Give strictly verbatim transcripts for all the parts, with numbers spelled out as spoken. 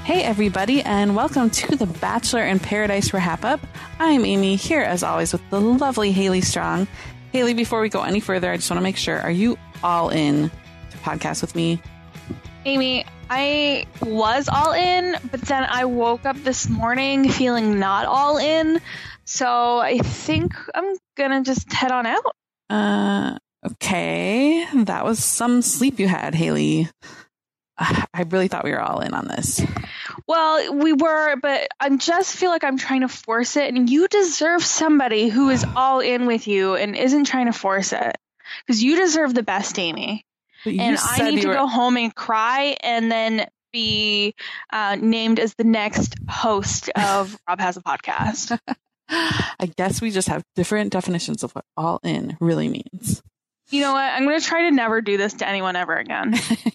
Hey everybody, and welcome to the Bachelor in Paradise Wrap Up. I'm Amy, here as always with the lovely Haley Strong. Haley, before we go any further, I just want to make sure, are you all in to podcast with me? Amy, I was all in, but then I woke up this morning feeling not all in, so I think I'm gonna just head on out. Uh, okay. That was some sleep you had, Haley. I really thought we were all in on this. Well, we were, but I just feel like I'm trying to force it, and you deserve somebody who is all in with you and isn't trying to force it. Because you deserve the best, Amy. And I need to were... go home and cry and then be uh, named as the next host of Rob Has a Podcast. I guess we just have different definitions of what all in really means. You know what? I'm going to try to never do this to anyone ever again.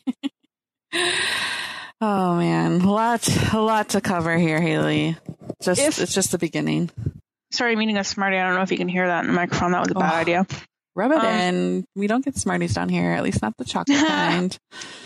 Oh man, a lot, a lot to cover here, Haley. Just, if, it's just the beginning. Sorry, meeting a Smartie. I don't know if you can hear that in the microphone. That was a bad oh, idea. Rub it um, in. We don't get Smarties down here, at least not the chocolate kind.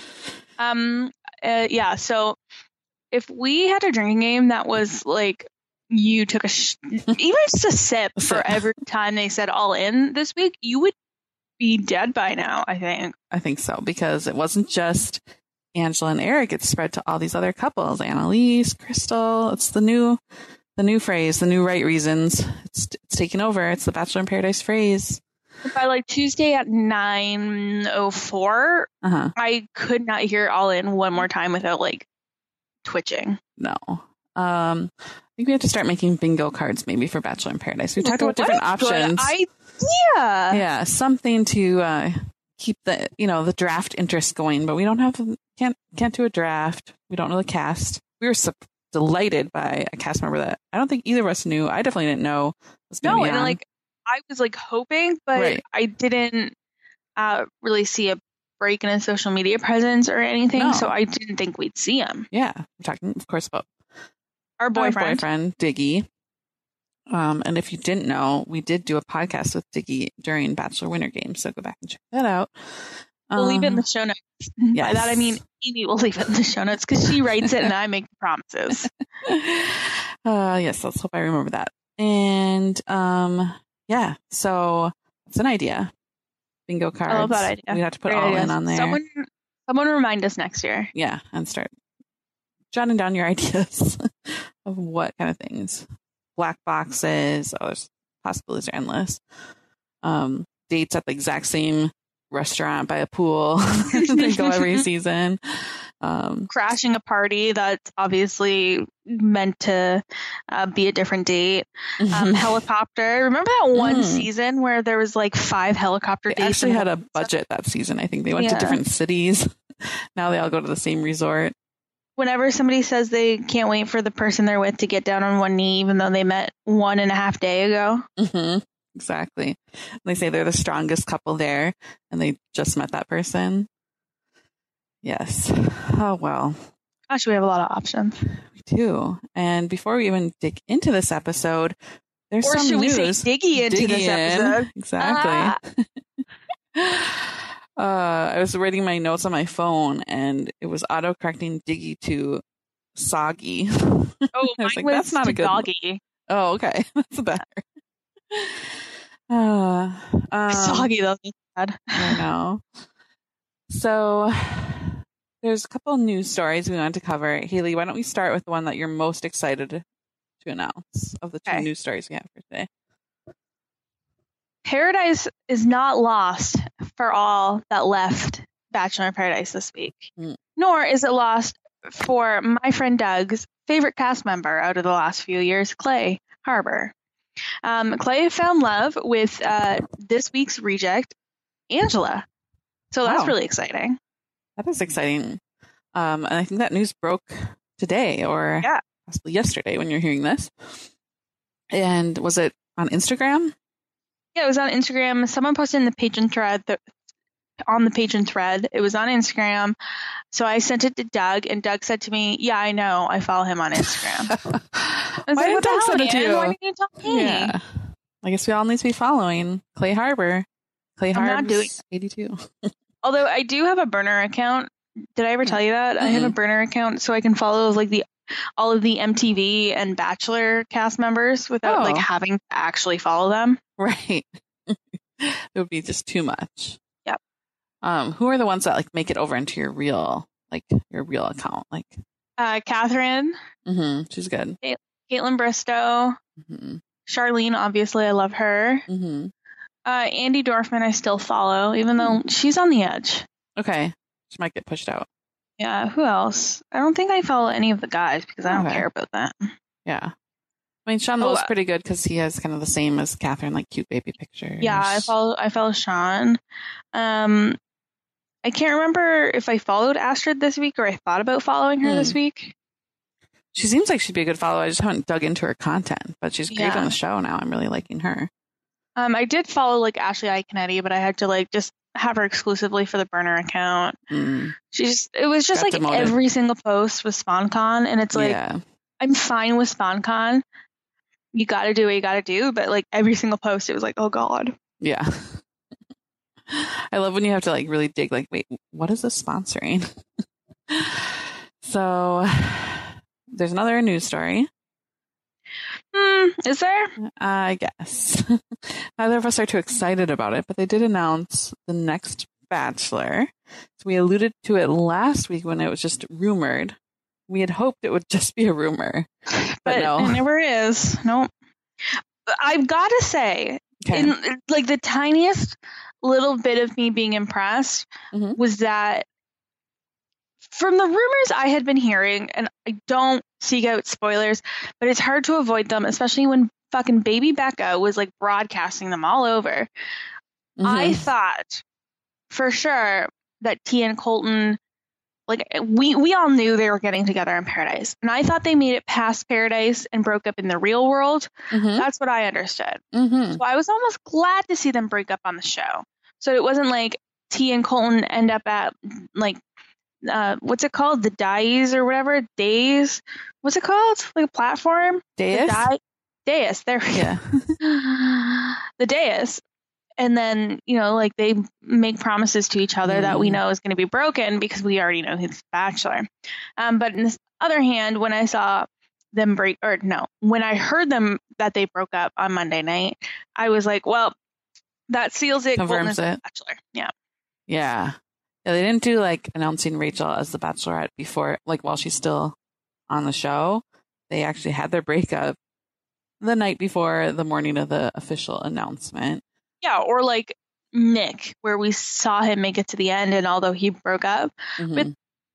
Um. Uh, yeah. So, if we had a drinking game that was like you took a sh- even just a sip for every time they said all in this week, you would be dead by now. I think. I think so, because it wasn't just Angela and Eric, it's spread to all these other couples. Annalise, Crystal. It's the new, the new phrase, the new right reasons. It's it's taken over. It's the Bachelor in Paradise phrase. By like Tuesday at nine oh four, uh-huh. I could not hear all in one more time without like twitching. No. Um, I think we have to start making bingo cards maybe for Bachelor in Paradise. We've talked about different options. Good idea. Yeah, something to uh, keep the you know the draft interest going, but we don't have can't can't do a draft. We don't know the cast. We were su- delighted by a cast member that I don't think either of us knew. I definitely didn't know was going to no, be and on. like I was like hoping, but right. I didn't uh, really see a break in his social media presence or anything, no. So I didn't think we'd see him. Yeah, we're talking, of course, about our boyfriend, our boyfriend Diggy. Um, and if you didn't know, we did do a podcast with Diggy during Bachelor Winter Games, so go back and check that out. We'll um, leave it in the show notes. Yes. By that I mean Amy will leave it in the show notes because she writes it and I make the promises. uh, yes, let's hope I remember that. And um, yeah, so it's an idea. Bingo cards. I love that idea. We have to put Great all ideas. in on there. Someone, someone remind us next year. Yeah, and start jotting down your ideas of what kind of things. Black boxes. Oh, there's possibilities are endless. Um, dates at the exact same restaurant by a pool. They go every season. Um, Crashing a party that's obviously meant to uh, be a different date. Um, helicopter. Remember that one mm. season where there was like five helicopter they dates? Actually had a budget that season. I think they went yeah. to different cities. Now they all go to the same resort. Whenever somebody says they can't wait for the person they're with to get down on one knee, even though they met one and a half day ago. Mm-hmm. Exactly. They say they're the strongest couple there, and they just met that person. Yes. Oh, well. Gosh, we have a lot of options. We do. And before we even dig into this episode, there's or some should news. we say diggy into Diggy this in. episode? Exactly. Ah. uh, I was reading my notes on my phone, and it was auto-correcting Diggy to Soggy. Oh, I was mine like, was that's not a good doggy. Oh, okay. That's better. Uh, um, Soggy, though. Bad. I know. So there's a couple of news stories we wanted to cover. Haley, why don't we start with the one that you're most excited to announce of the two okay. news stories we have for today? Paradise is not lost for all that left Bachelor in Paradise this week. Mm. Nor is it lost for my friend Doug's favorite cast member out of the last few years, Clay Harbor. Um, Clay found love with uh, this week's reject, Angela. So that's wow. really exciting. That is exciting. Um, and I think that news broke today or yeah. possibly yesterday when you're hearing this. And was it on Instagram? Yeah, it was on Instagram. Someone posted in the patron thread th- on the patron thread. It was on Instagram. So I sent it to Doug, and Doug said to me, yeah, I know. I follow him on Instagram. I was Why like, did what Doug the send hell, it to you? Why didn't you tell me? Yeah. I guess we all need to be following Clay Harbor. Clay Harbor eighty-two. Although I do have a burner account Did I ever tell you that? Mm-hmm. I have a burner account so I can follow like the all of the M T V and Bachelor cast members without oh. like having to actually follow them. Right. It would be just too much. Yep. Um, who are the ones that like make it over into your real, like your real account? Like, uh, Catherine. Mm-hmm. She's good. Kate- Caitlin Bristow. Mm-hmm. Charlene, obviously, I love her. Mm-hmm. Uh, Andy Dorfman, I still follow, even though mm-hmm. she's on the edge. Okay. She might get pushed out. Yeah, who else? I don't think I follow any of the guys because I don't okay. care about that. Yeah. I mean, Sean Lowe's oh, pretty good because he has kind of the same as Catherine, like cute baby pictures. Yeah, I follow I follow Sean. Um, I can't remember if I followed Astrid this week or I thought about following her hmm. this week. She seems like she'd be a good follow. I just haven't dug into her content, but she's great yeah. on the show now. I'm really liking her. Um, I did follow like Ashley Iaconetti, but I had to like just have her exclusively for the burner account. Mm. She's it was just Got like demoted. Every single post was SpawnCon, and it's like yeah. I'm fine with SpawnCon. You got to do what you got to do, but like every single post, it was like, oh god. Yeah. I love when you have to like really dig. Like, wait, what is this sponsoring? So there's another news story. Hmm, is there? I guess. Neither of us are too excited about it, but they did announce the next Bachelor. So we alluded to it last week when it was just rumored. We had hoped it would just be a rumor, but, but no. It never is. Nope. I've got to say, okay. in like the tiniest little bit of me being impressed mm-hmm. was that from the rumors I had been hearing, and I don't seek out spoilers, but it's hard to avoid them, especially when fucking baby Becca was like broadcasting them all over. Mm-hmm. I thought for sure that Tia and Colton, like we, we all knew they were getting together in Paradise, and I thought they made it past Paradise and broke up in the real world. Mm-hmm. That's what I understood. Mm-hmm. So I was almost glad to see them break up on the show. So it wasn't like Tia and Colton end up at like, uh, what's it called? The Dies or whatever. Days. What's it called? Like a platform? Dais? The Di- Dais. There we yeah. go. The Dais. And then, you know, like they make promises to each other mm. that we know is going to be broken because we already know he's Bachelor. Um, but on this other hand, when I saw them break, or no, when I heard them that they broke up on Monday night, I was like, well, that seals it. Confirms it. Bachelor. Yeah. Yeah. Yeah. They didn't do like announcing Rachel as the Bachelorette before, like while she's still on the show. They actually had their breakup the night before the morning of the official announcement. Yeah, or like Nick, where we saw him make it to the end, and although he broke up mm-hmm. with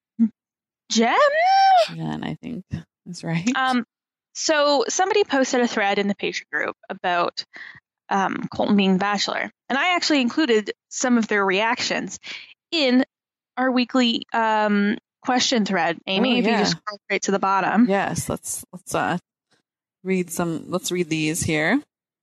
Jen, Jen, I think is right. Um, so somebody posted a thread in the Patreon group about um, Colton being Bachelor, and I actually included some of their reactions in our weekly um, question thread. Amy, oh, if yeah. you just scroll right to the bottom. Yes, let's let's uh, read some. Let's read these here.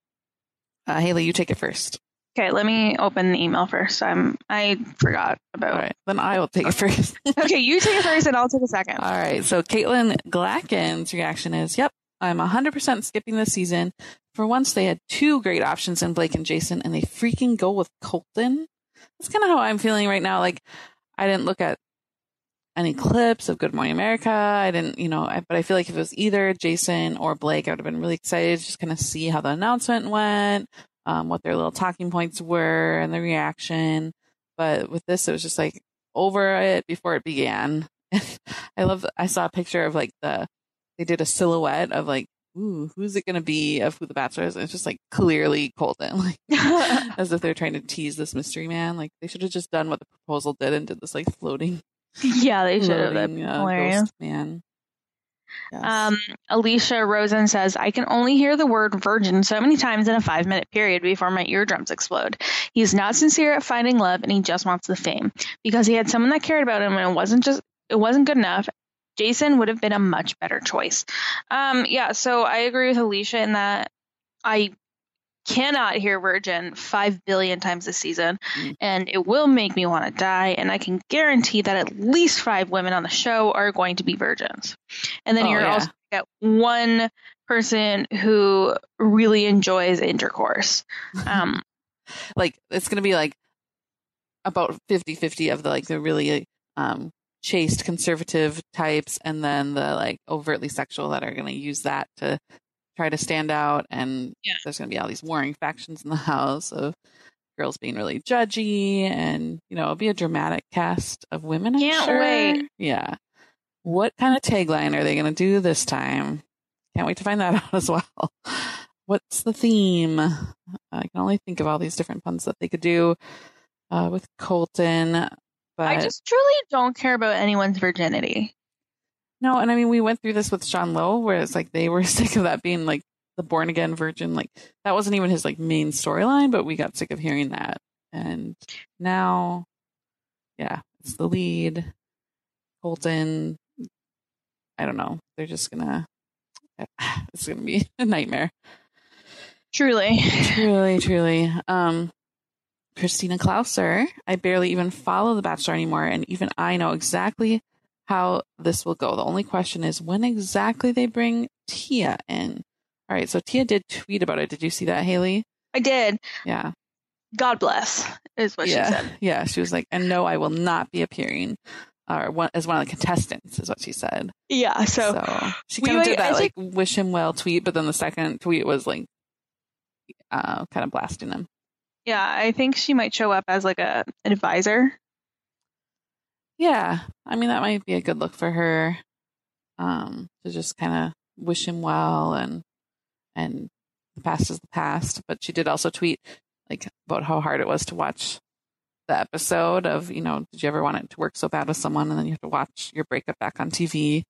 Uh, Haley, you take it first. Okay, let me open the email first. I'm I forgot about. All right, then I will take it first. Okay, you take it first, and I'll take a second. All right. So Caitlin Glacken's reaction is, "Yep, I'm one hundred percent skipping this season. For once, they had two great options in Blake and Jason, and they freaking go with Colton." That's kind of how I'm feeling right now. Like, I didn't look at any clips of Good Morning America. I didn't, you know, I, but I feel like if it was either Jason or Blake, I would have been really excited to just kind of see how the announcement went, um, what their little talking points were and the reaction. But with this, it was just like over it before it began. I love, I saw a picture of like the, they did a silhouette of like, ooh, who's it going to be of who the Bachelor is? And it's just like clearly Colton, like as if they're trying to tease this mystery man. Like they should have just done what the proposal did and did this like floating. Yeah, they should have. Been uh, ghost man. Yes. Um, Alicia Rosen says, I can only hear the word virgin so many times in a five minute period before my eardrums explode. He's not sincere at finding love and he just wants the fame. Because he had someone that cared about him and it wasn't just it wasn't good enough. Jason would have been a much better choice. Um, yeah, so I agree with Alicia in that I cannot hear virgin five billion times this season, mm. and it will make me want to die, and I can guarantee that at least five women on the show are going to be virgins. And then oh, you're yeah. also going to get one person who really enjoys intercourse. Um, like, it's going to be like about fifty-fifty of the, like, the really um, chaste conservative types, and then the like overtly sexual that are going to use that to try to stand out. And yeah. there's going to be all these warring factions in the house of girls being really judgy, and you know, it'll be a dramatic cast of women. I'm Can't sure. wait. Yeah. What kind of tagline are they going to do this time? Can't wait to find that out as well. What's the theme? I can only think of all these different puns that they could do uh, with Colton. But I just truly don't care about anyone's virginity. No, and I mean, we went through this with Sean Lowe, where it's like they were sick of that being like the born again virgin. Like that wasn't even his like main storyline, but we got sick of hearing that. And now, yeah, it's the lead. Colton, I don't know. They're just gonna, it's gonna be a nightmare. Truly. Truly, truly. Um, Christina Klauser, I barely even follow The Bachelor anymore, and even I know exactly how this will go. The only question is when exactly they bring Tia in. All right, so Tia did tweet about it. Did you see that, Haley? I did. Yeah. God bless, is what yeah. she said. Yeah, she was like, and no, I will not be appearing or one, as one of the contestants, is what she said. Yeah, so, so she kind of did that, like, think, wish him well tweet, but then the second tweet was, like, uh, kind of blasting him. Yeah, I think she might show up as, like, a an advisor. Yeah, I mean, that might be a good look for her, um, to just kind of wish him well, and and the past is the past. But she did also tweet, like, about how hard it was to watch the episode of, you know, did you ever want it to work so bad with someone and then you have to watch your breakup back on T V?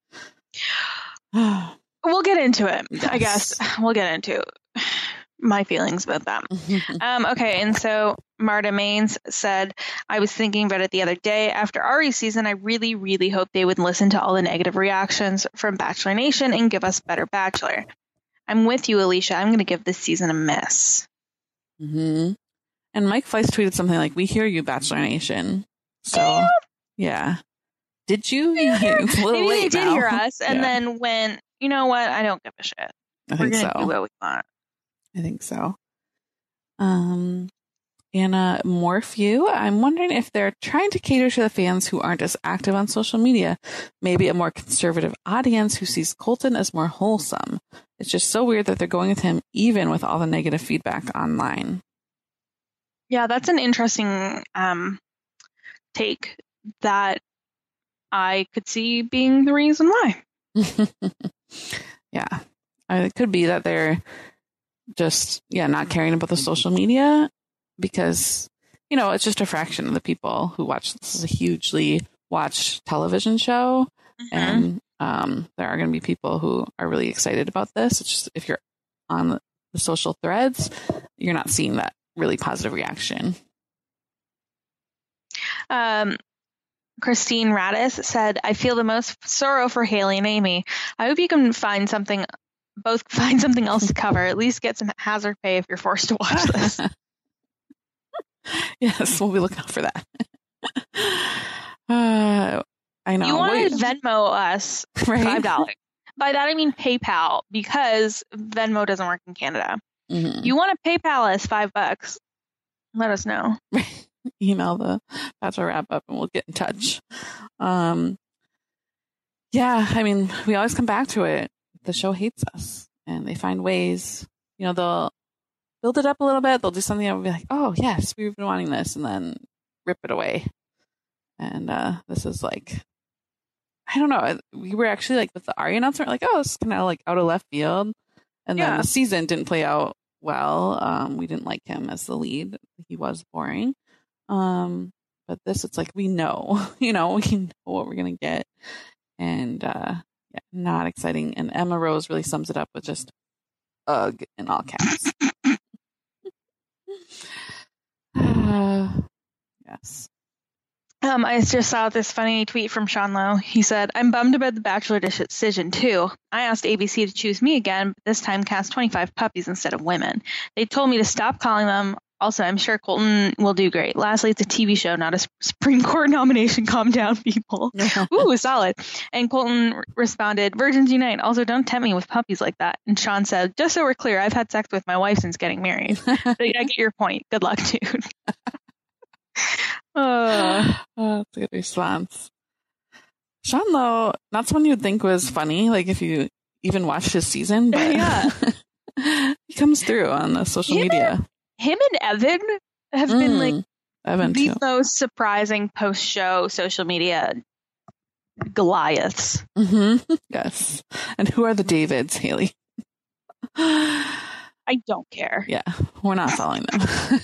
We'll get into it, yes. I guess. We'll get into my feelings about that. um, okay, and so Marta Maines said, I was thinking about it the other day. After Ari's season, I really, really hope they would listen to all the negative reactions from Bachelor Nation and give us better Bachelor. I'm with you, Alicia. I'm going to give this season a miss. Mm-hmm. And Mike Fleiss tweeted something like, we hear you, Bachelor Nation. So, yeah. yeah. Did you? It's a little Maybe late they did now. hear us and yeah. then went, you know what? I don't give a shit. I We're think gonna so. do what we want. I think so. Um, Anna Morphew, I'm wondering if they're trying to cater to the fans who aren't as active on social media. Maybe a more conservative audience who sees Colton as more wholesome. It's just so weird that they're going with him even with all the negative feedback online. Yeah, that's an interesting um, take that I could see being the reason why. yeah. I mean, it could be that they're just, yeah, not caring about the social media because, you know, it's just a fraction of the people who watch. This is a hugely watched television show. Mm-hmm. And um, there are going to be people who are really excited about this. It's just if you're on the social threads, you're not seeing that really positive reaction. Um, Christine Radis said, I feel the most sorrow for Haley and Amy. I hope you can find something, both find something else to cover. At least get some hazard pay if you're forced to watch this. Yes, we'll be looking out for that. uh, I know. You want to Venmo us right? five dollars. By that I mean PayPal, because Venmo doesn't work in Canada. Mm-hmm. You want to PayPal us five bucks? Let us know. Email the Bachelor wrap up and we'll get in touch. Um, yeah, I mean, we always come back to it. The show hates us, and they find ways. You know, they'll build it up a little bit. They'll do something that will be like, "Oh, yes, we've been wanting this," and then rip it away. And uh, this is like, I don't know. We were actually like with the Ari announcement, like, oh, it's kind of like out of left field. And then yeah. the season didn't play out well. Um, we didn't like him as the lead. He was boring. Um, but this, it's like, we know, you know, we know what we're going to get. And uh, yeah, not exciting. And Emma Rose really sums it up with just ugh in all caps. uh, yes. Um, I just saw this funny tweet from Sean Lowe. He said, I'm bummed about the Bachelor decision, too. I asked A B C to choose me again, but this time cast twenty-five puppies instead of women. They told me to stop calling them. Also, I'm sure Colton will do great. Lastly, it's a T V show, not a Supreme Court nomination. Calm down, people. Ooh, solid. And Colton r- responded, Virgins Unite. Also, don't tempt me with puppies like that. And Sean said, just so we're clear, I've had sex with my wife since getting married. But I get your point. Good luck, dude. Uh, oh, that's a good response. Sean, though, not someone you'd think was funny, like if you even watched his season, but yeah. he comes through on the social him media. And, him and Evan have mm, been like Evan the too. most surprising post-show social media Goliaths. Mm-hmm. Yes. And who are the Davids, Haley? I don't care. Yeah, we're not following them.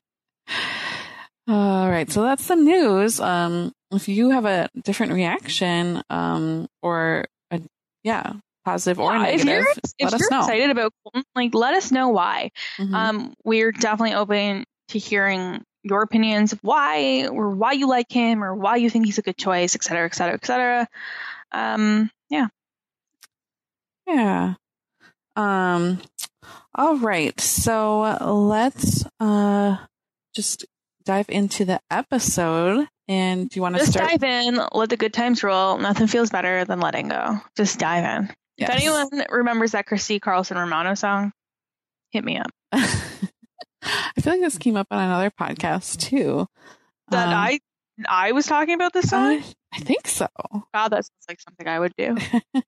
All right, so that's the news. Um, if you have a different reaction, um, or a, yeah, positive or yeah, negative, if you're, let if us you're know. excited about Colton, like, let us know why. Mm-hmm. Um, we're definitely open to hearing your opinions of why, or why you like him, or why you think he's a good choice, et cetera, et cetera, et cetera. Um, yeah. Yeah. Um, all right. So let's uh, just dive into the episode. And do you want to just start? dive in, let the good times roll. Nothing feels better than letting go. Just dive in. Yes. If anyone remembers that Christy Carlson Romano song, hit me up. I feel like this came up on another podcast too. That um, I I was talking about this song? I, I think so. God, that sounds like something I would do.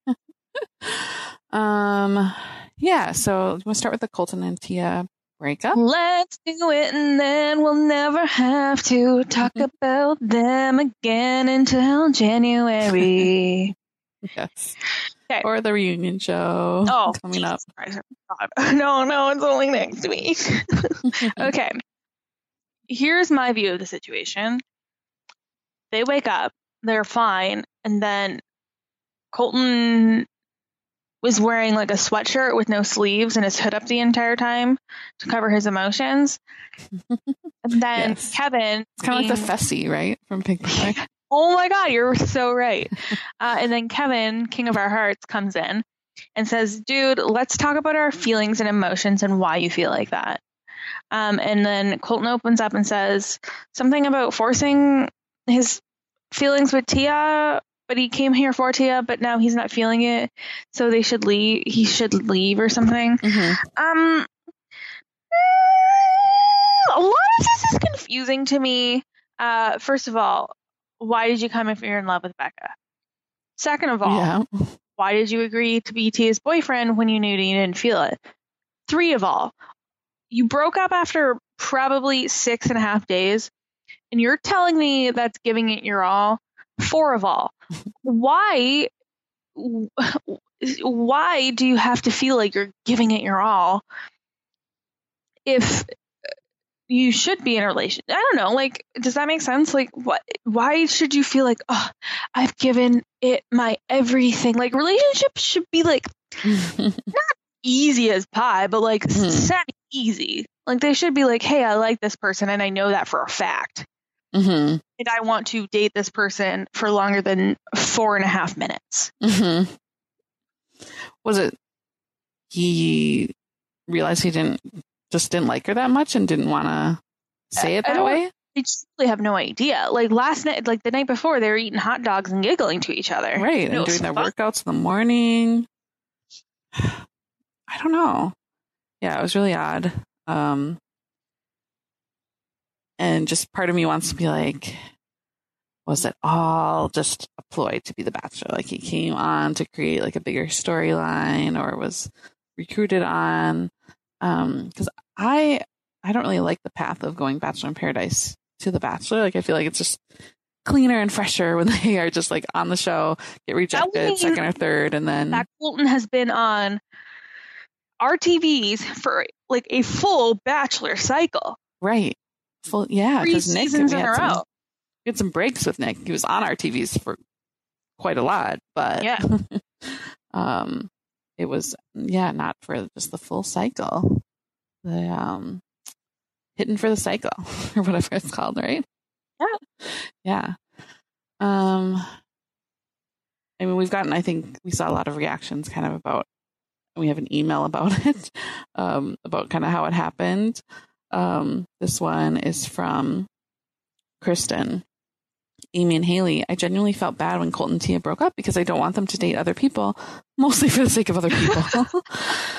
um, yeah. So you want to start with the Colton and Tia breakup? Let's do it, and then we'll never have to talk mm-hmm. about them again until January. Yes. Okay. Or the reunion show oh, coming up. No, no, it's only next week. Okay. Here's my view of the situation. They wake up, they're fine, and then Colton was wearing like a sweatshirt with no sleeves and his hood up the entire time to cover his emotions. And then yes. Kevin... It's kind of like the Fessy, right? From Pink Panther. Oh my God, you're so right. uh, and then Kevin, King of Our Hearts, comes in and says, dude, let's talk about our feelings and emotions and why you feel like that. Um, and then Colton opens up and says something about forcing his feelings with Tia, but he came here for Tia, but now he's not feeling it, so they should leave. He should leave or something. Mm-hmm. Um, a lot of this is confusing to me. Uh, first of all, why did you come if you're in love with Becca? Second of all, yeah. why did you agree to be Tia's boyfriend when you knew you didn't feel it? Three of all, you broke up after probably six and a half days, and you're telling me that's giving it your all. Four of all, why, why do you have to feel like you're giving it your all if you should be in a relationship? I don't know. Like, does that make sense? Like, what? Why should you feel like, oh, I've given it my everything? Like, relationships should be like not easy as pie, but like mm. semi easy. Like, they should be like, hey, I like this person, and I know that for a fact, mm-hmm. and I want to date this person for longer than four and a half minutes. Mm-hmm. Was it he realized he didn't? Just didn't like her that much and didn't want to say it that I way? I just really have no idea. Like last night, like the night before, they were eating hot dogs and giggling to each other. Right, and doing their fun. workouts in the morning. I don't know. Yeah, it was really odd. Um, and just part of me wants to be like, was it all just a ploy to be the Bachelor? Like he came on to create like a bigger storyline, or was recruited on? Um, because I I don't really like the path of going Bachelor in Paradise to the Bachelor. Like I feel like it's just cleaner and fresher when they are just like on the show, get rejected second or third, and then Zach Colton has been on R T Vs for like a full Bachelor cycle. Right. Full yeah, because Nick seasons in a row. Some, we had some breaks with Nick. He was on R T Vs for quite a lot, but yeah. um it was, yeah, not for just the full cycle. The um, hidden for the cycle, or whatever it's called, right? Yeah. Yeah. Um, I mean, we've gotten, I think we saw a lot of reactions kind of about, we have an email about it, um, about kind of how it happened. Um, this one is from Kristen. Amy and Haley, I genuinely felt bad when Colton and Tia broke up because I don't want them to date other people, mostly for the sake of other people.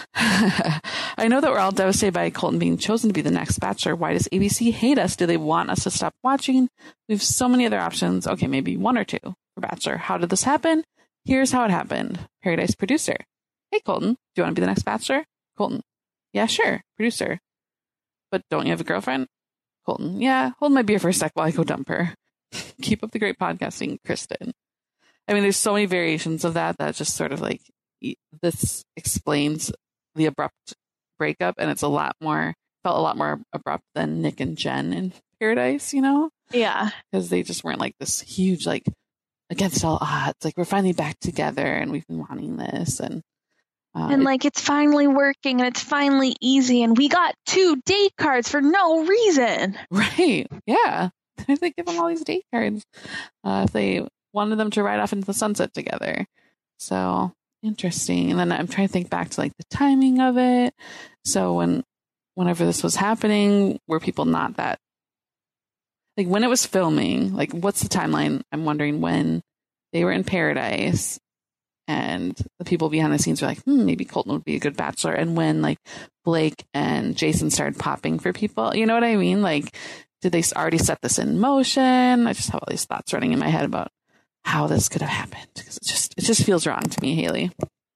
I know that we're all devastated by Colton being chosen to be the next Bachelor. Why does A B C hate us? Do they want us to stop watching? We have so many other options. Okay, maybe one or two for Bachelor. How did this happen? Here's how it happened. Paradise producer. Hey, Colton, do you want to be the next Bachelor? Colton. Yeah, sure. Producer. But don't you have a girlfriend? Colton. Yeah, hold my beer for a sec while I go dump her. Keep up the great podcasting, Kristen. I mean, there's so many variations of that that just sort of like, this explains the abrupt breakup, and it's a lot more, felt a lot more abrupt than Nick and Jen in Paradise, you know? Yeah. Because they just weren't like this huge, like, against all odds, like, we're finally back together and we've been wanting this. And uh, and it, like, it's finally working and it's finally easy, and we got two date cards for no reason. Right. Yeah. They give them all these date cards uh, if they wanted them to ride off into the sunset together. So interesting. And then I'm trying to think back to like the timing of it. So when, whenever this was happening, were people not that, like when it was filming, like what's the timeline? I'm wondering when they were in Paradise and the people behind the scenes were like, hmm, maybe Colton would be a good Bachelor. And when like Blake and Jason started popping for people, you know what I mean? Like, did they already set this in motion? I just have all these thoughts running in my head about how this could have happened, because it just it just feels wrong to me, Haley.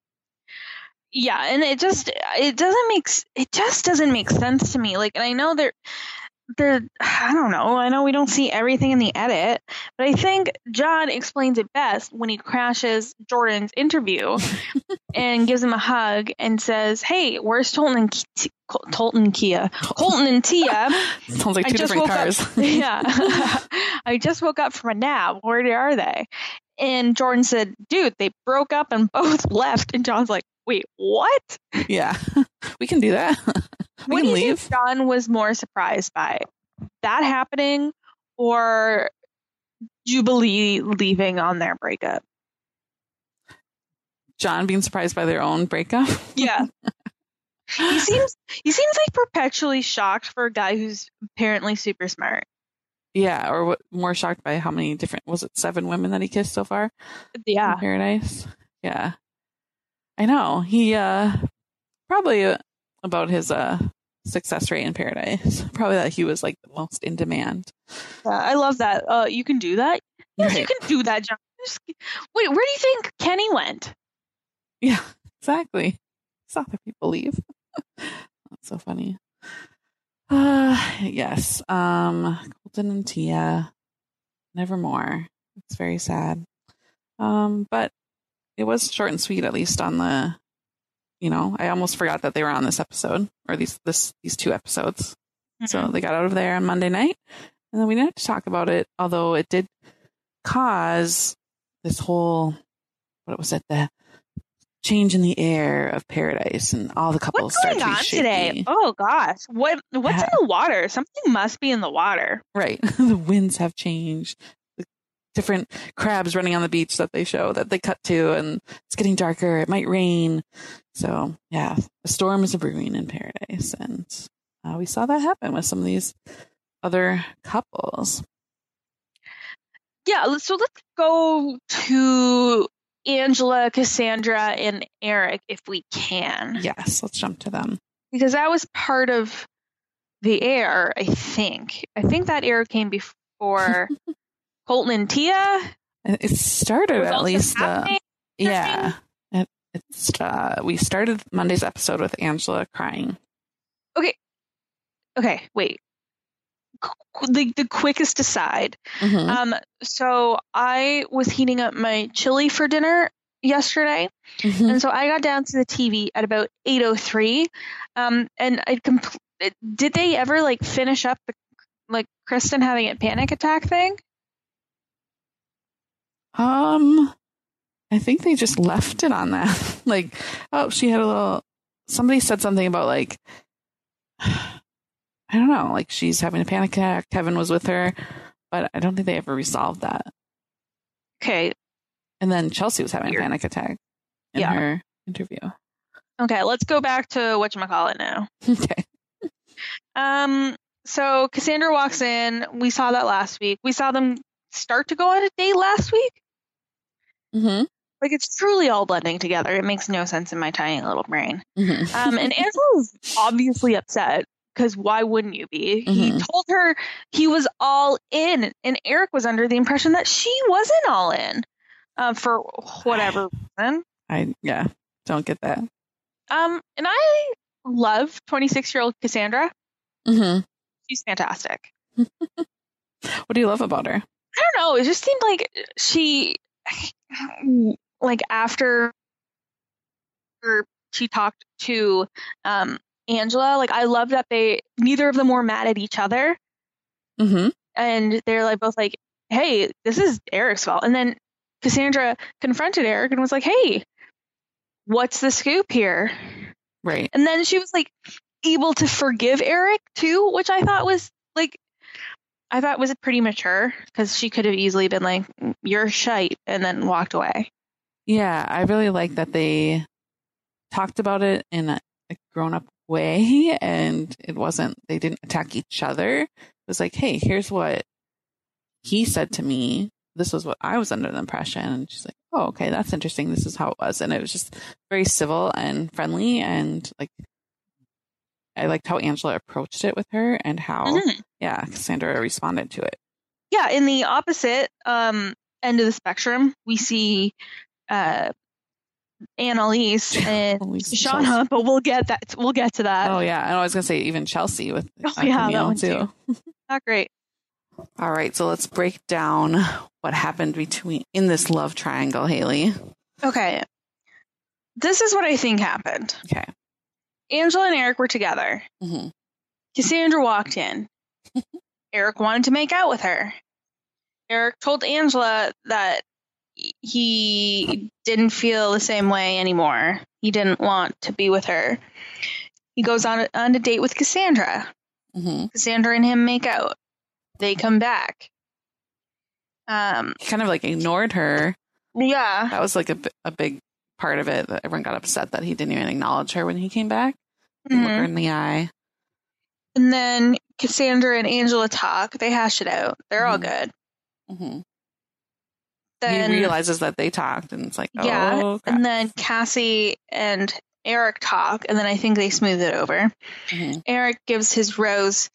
Yeah, and it just it doesn't make it just doesn't make sense to me. Like, and I know they're they're I don't know. I know we don't see everything in the edit, but I think John explains it best when he crashes Jordan's interview and gives him a hug and says, "Hey, where's Colton and Ki- Colton Kia? Colton and Tia? Sounds like two different cars." Up, yeah, I just woke up from a nap. Where are they? And Jordan said, "Dude, they broke up and both left." And John's like, "Wait, what?" Yeah, we can do that. We what can do you leave. think John was more surprised by, that happening or Jubilee leaving on their breakup? John being surprised by their own breakup. Yeah. he seems he seems like perpetually shocked for a guy who's apparently super smart. Yeah, or what, more shocked by how many different, was it seven women that he kissed so far? Yeah. In Paradise. Yeah. I know. He uh probably uh, about his uh success rate in Paradise. Probably that he was like the most in demand. Yeah, I love that. Uh, you can do that. Yes, Right. you can do that, John. Just, wait, where do you think Kenny went? Yeah, exactly. Saw other people leave. That's so funny. Uh, yes. Um, Colton and Tia, nevermore. It's very sad. Um, but it was short and sweet, at least on the, you know, I almost forgot that they were on this episode, or these this these two episodes. Mm-hmm. So they got out of there on Monday night, and then we didn't have to talk about it, although it did cause this whole, what was it, the change in the air of Paradise, and all the couples what's going start to be on shaky. Today? Oh gosh, what what's yeah. in the water? Something must be in the water. Right. The winds have changed. The different crabs running on the beach that they show, that they cut to, and it's getting darker. It might rain. So yeah, a storm is brewing in Paradise, and uh, we saw that happen with some of these other couples. Yeah. So let's go to Angela, Cassandra, and Eric, if we can. Yes, let's jump to them. Because that was part of the air, I think. I think that air came before Colton and Tia. It started at least. Uh, yeah. It, it's, uh, we started Monday's episode with Angela crying. Okay. Okay, wait. The, the quickest aside. Mm-hmm. Um, so I was heating up my chili for dinner yesterday, mm-hmm. and so I got down to the T V at about eight oh three. Um, and I compl- did they ever like finish up the like Kristen having a panic attack thing? Um, I think they just left it on that. Like, oh, she had a little. Somebody said something about like. I don't know, like she's having a panic attack. Kevin was with her, but I don't think they ever resolved that. Okay. And then Chelsea was having Weird. a panic attack in yeah. her interview. Okay, let's go back to whatchamacallit now. Okay. Um, so Cassandra walks in. We saw that last week. We saw them start to go on a date last week. Mm-hmm. Like, it's truly all blending together. It makes no sense in my tiny little brain. Mm-hmm. Um, and Angela's obviously upset, because why wouldn't you be? Mm-hmm. He told her he was all in, and Eric was under the impression that she wasn't all in, uh, for whatever reason. I, yeah, don't get that. Um, and I love twenty-six-year-old Cassandra. Mm-hmm. She's fantastic. What do you love about her? I don't know. It just seemed like she, like, after she talked to um, Angela, like, I love that they, neither of them were mad at each other. Mm-hmm. And they're like both like, hey, this is Eric's fault. And then Cassandra confronted Eric and was like, hey, what's the scoop here? Right. And then she was like able to forgive Eric too, which I thought was like, I thought was pretty mature, because she could have easily been like, you're shite, and then walked away. Yeah, I really like that they talked about it in a, a grown-up way, and it wasn't, they didn't attack each other. It was like, hey, here's what he said to me. This was what I was under the impression. And she's like, oh, okay, that's interesting. This is how it was. And it was just very civil and friendly. And like, I liked how Angela approached it with her, and how, mm-hmm. yeah, Cassandra responded to it. Yeah, in the opposite um, end of the spectrum, we see uh, Annalise and Shauna, but we'll get that. We'll get to that. Oh yeah, and I was gonna say even Chelsea with oh yeah, that one too. too. Not great. All right, so let's break down what happened between in this love triangle, Haley. Okay, this is what I think happened. Okay, Angela and Eric were together. Mm-hmm. Cassandra walked in. Eric wanted to make out with her. Eric told Angela that he didn't feel the same way anymore. He didn't want to be with her. He goes on, on a date with Cassandra. Mm-hmm. Cassandra and him make out. They come back. Um, he kind of like ignored her. Yeah. That was like a, a big part of it, that everyone got upset that he didn't even acknowledge her when he came back. Mm-hmm. Look her in the eye. And then Cassandra and Angela talk. They hash it out. They're mm-hmm. all good. Mm-hmm. Then he realizes that they talked, and it's like, oh, yeah. crap. And then Cassie and Eric talk, and then I think they smooth it over. Mm-hmm. Eric gives his rose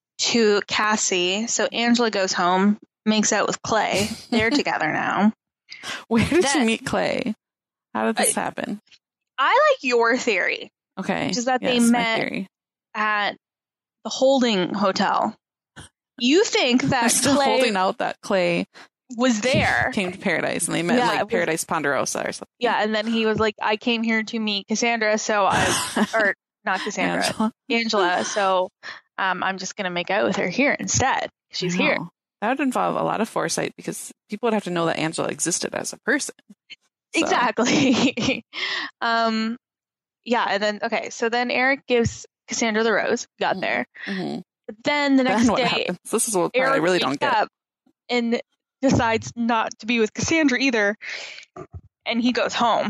to Cassie, so Angela goes home, makes out with Clay. They're together now. Where did then, you meet Clay? How did this I, happen? I like your theory. Okay. Which is that yes, they met at the holding hotel. You think that I'm still Clay holding out that Clay was there, came to Paradise, and they met yeah, like was, Paradise Ponderosa or something. Yeah, and then he was like, I came here to meet Cassandra, so I, or not Cassandra, Angela, Angela so um, I'm just going to make out with her here instead. She's here. That would involve a lot of foresight, because people would have to know that Angela existed as a person. So. Exactly. um, yeah, and then, okay, so then Eric gives Cassandra the rose, got there. Mm-hmm. But then the next then what day, happens? This is what Eric I really don't get. And decides not to be with Cassandra either, and he goes home.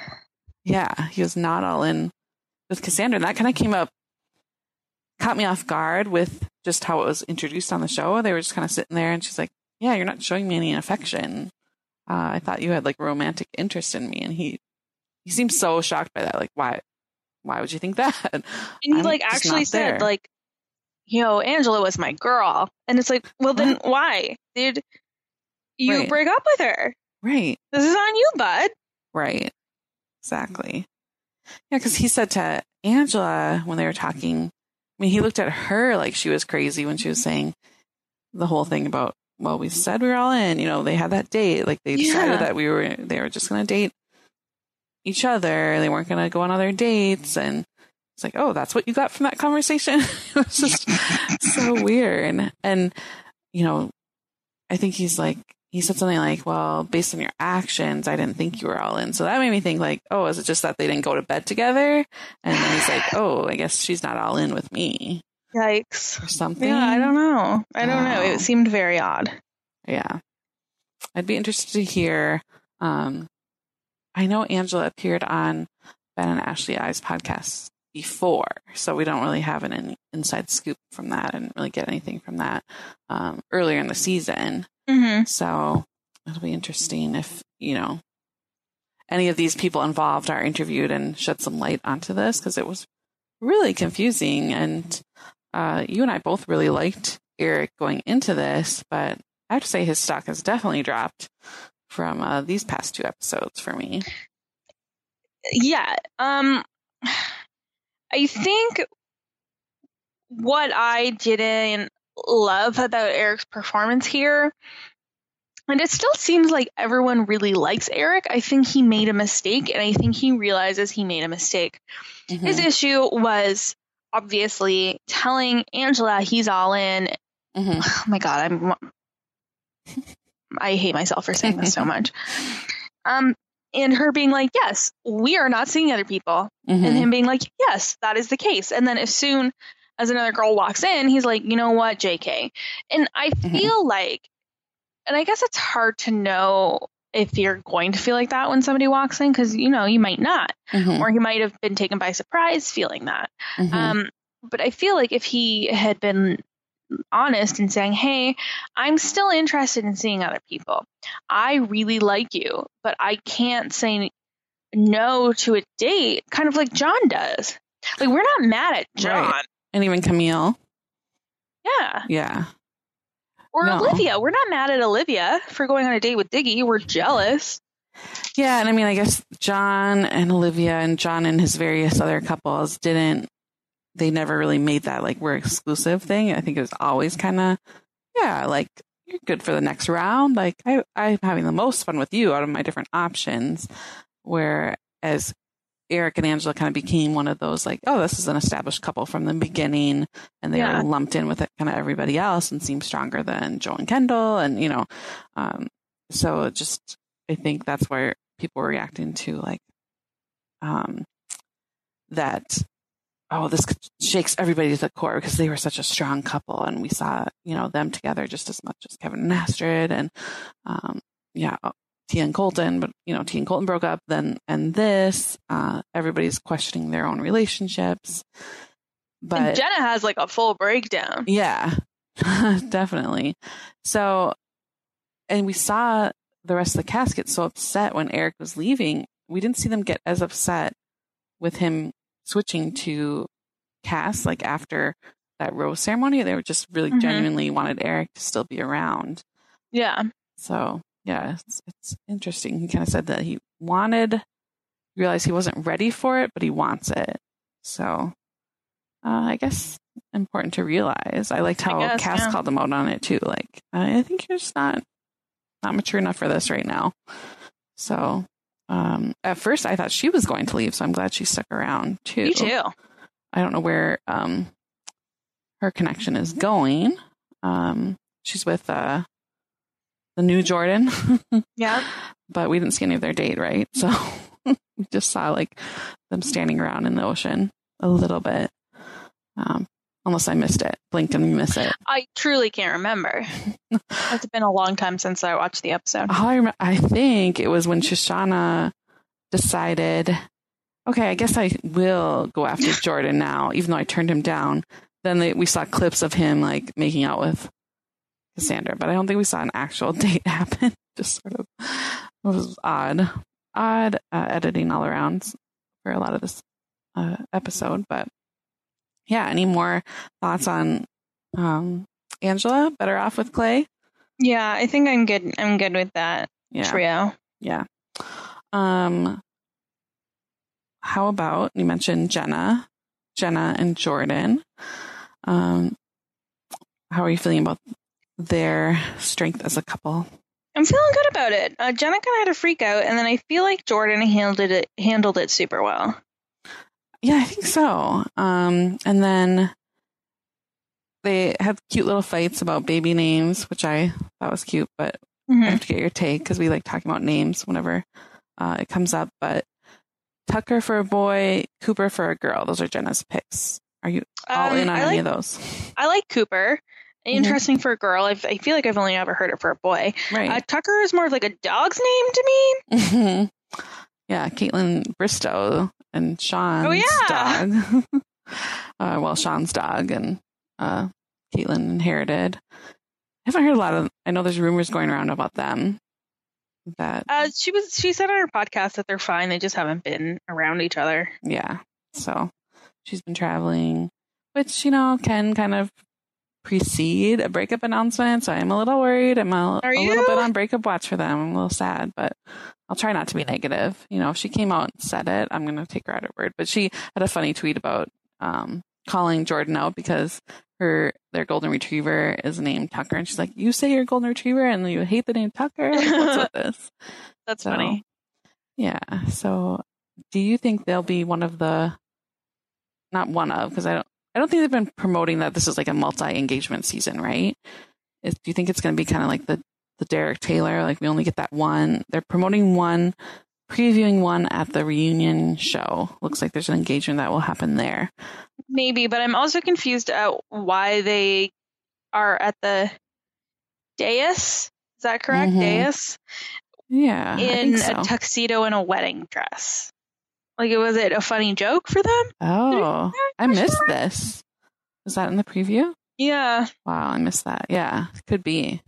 Yeah, he was not all in with Cassandra, and that kind of came up, caught me off guard with just how it was introduced on the show. They were just kind of sitting there, and she's like, yeah, you're not showing me any affection. Uh, I thought you had like romantic interest in me. And he he seemed so shocked by that. Like, why why would you think that? And he I'm like actually said there. like, you know, Angela was my girl. And it's like, well, then what? Why did you right. break up with her? Right. This is on you, bud. Right. Exactly. Yeah, because he said to Angela when they were talking, I mean, he looked at her like she was crazy when she was saying the whole thing about, well, we said we were all in, you know, they had that date. Like they decided yeah. that we were, they were just going to date each other. They weren't going to go on other dates. And it's like, oh, that's what you got from that conversation. It was just so weird. And, you know, I think he's like, he said something like, well, based on your actions, I didn't think you were all in. So that made me think like, oh, is it just that they didn't go to bed together? And then he's like, oh, I guess she's not all in with me. Yikes. Or something. Yeah, I don't know. I don't oh. know. It seemed very odd. Yeah. I'd be interested to hear. Um, I know Angela appeared on Ben and Ashley I's podcast before, so we don't really have an inside scoop from that. I didn't really get anything from that um, earlier in the season. Mm-hmm. So it'll be interesting if, you know, any of these people involved are interviewed and shed some light onto this, because it was really confusing. And uh, you and I both really liked Eric going into this, but I have to say his stock has definitely dropped from uh, these past two episodes for me. Yeah. Um, I think what I didn't love about Eric's performance here, and it still seems like everyone really likes Eric. I think he made a mistake, and I think he realizes he made a mistake. Mm-hmm. His issue was obviously telling Angela he's all in. Mm-hmm. Oh my God, I'm. I hate myself for saying this so much. Um, and her being like, "Yes, we are not seeing other people," mm-hmm. and him being like, "Yes, that is the case." And then as soon as another girl walks in, he's like, "You know what, J K." And I feel mm-hmm. like, and I guess it's hard to know if you're going to feel like that when somebody walks in, because, you know, you might not, mm-hmm. or he might have been taken by surprise feeling that. Mm-hmm. Um, but I feel like if he had been honest and saying, "Hey, I'm still interested in seeing other people. I really like you, but I can't say no to a date," kind of like John does. Like, we're not mad at John. Right. And even Camille. Yeah. Yeah. Or no. Olivia. We're not mad at Olivia for going on a date with Diggy. We're jealous. Yeah. And I mean, I guess John and Olivia and John and his various other couples didn't, they never really made that like we're exclusive thing. I think it was always kind of, yeah, like, you're good for the next round. Like, I, I'm having the most fun with you out of my different options. Whereas Eric and Angela kind of became one of those like, oh, this is an established couple from the beginning, and they yeah. are lumped in with it, kind of everybody else, and seem stronger than Joe and Kendall. And, you know, um, so just, I think that's where people were reacting to like, um, that, oh, this shakes everybody to the core because they were such a strong couple. And we saw, you know, them together just as much as Kevin and Astrid and, um, yeah, Tia and Colton, but, you know, Tia and Colton broke up then, and this, uh, everybody's questioning their own relationships. But and Jenna has like a full breakdown. Yeah, definitely. So, and we saw the rest of the cast get so upset when Eric was leaving. We didn't see them get as upset with him switching to Cass, like after that rose ceremony. They were just really mm-hmm. genuinely wanted Eric to still be around. Yeah. So, yeah, it's, it's interesting. He kind of said that he wanted, realized he wasn't ready for it, but he wants it. So, uh, I guess important to realize. I liked how I guess, Cass yeah. called him out on it too. Like, I think you're just not, not mature enough for this right now. So, um, at first I thought she was going to leave, so I'm glad she stuck around too. Me too. I don't know where, um, her connection is going. Um, she's with, uh, the new Jordan. Yeah. But we didn't see any of their date, right? So we just saw like them standing around in the ocean a little bit. Um, unless I missed it. Blink and miss it. I truly can't remember. It's been a long time since I watched the episode. Oh, I, rem- I think it was when Shoshana decided, okay, I guess I will go after Jordan now, even though I turned him down. Then they, we saw clips of him like making out with Cassandra, but I don't think we saw an actual date happen. Just sort of, it was odd, odd uh, editing all around for a lot of this uh, episode. But yeah, any more thoughts on um, Angela? Better off with Clay? Yeah, I think I'm good. I'm good with that yeah. trio. Yeah. Um. How about you mentioned Jenna, Jenna and Jordan? Um. How are you feeling about their strength as a couple? I'm feeling good about it. Uh, Jenna kind of had a freak out, and then I feel like Jordan handled it handled it super well. Yeah, I think so. Um, and then they had cute little fights about baby names, which I thought was cute, but mm-hmm. I have to get your take because we like talking about names whenever uh, it comes up. But Tucker for a boy, Cooper for a girl. Those are Jenna's picks. Are you all um, in on I any like, of those? I like Cooper. Interesting mm-hmm. for a girl. I've, I feel like I've only ever heard it for a boy. Right. Uh, Tucker is more of like a dog's name to me. Mm-hmm. Yeah, Caitlin Bristow and Sean's oh, yeah. dog. uh, well, Sean's dog and uh, Caitlin inherited. I haven't heard a lot of, I know there's rumors going around about them. that uh, she was she said on her podcast that they're fine. They just haven't been around each other. Yeah. So she's been traveling, which, you know, can kind of precede a breakup announcement. So I'm a little worried. I'm a, a little bit on breakup watch for them. I'm a little sad, but I'll try not to be negative. You know, if she came out and said it, I'm going to take her at her word. But she had a funny tweet about um, calling Jordan out because her their golden retriever is named Tucker. And she's like, you say you're a golden retriever and you hate the name Tucker? Like, what's with this? That's so, funny. Yeah. So do you think they'll be one of the, not one of, because I don't, I don't think they've been promoting that this is like a multi-engagement season, right? Is, do you think it's going to be kind of like the, the Derek Taylor, like we only get that one? They're promoting one, previewing one at the reunion show. Looks like there's an engagement that will happen there. Maybe, but I'm also confused at why they are at the dais. Is that correct? Mm-hmm. Dais? Yeah. In so. a tuxedo and a wedding dress. Like, was it a funny joke for them? Oh, I missed this. Was that in the preview? Yeah. Wow, I missed that. Yeah, could be.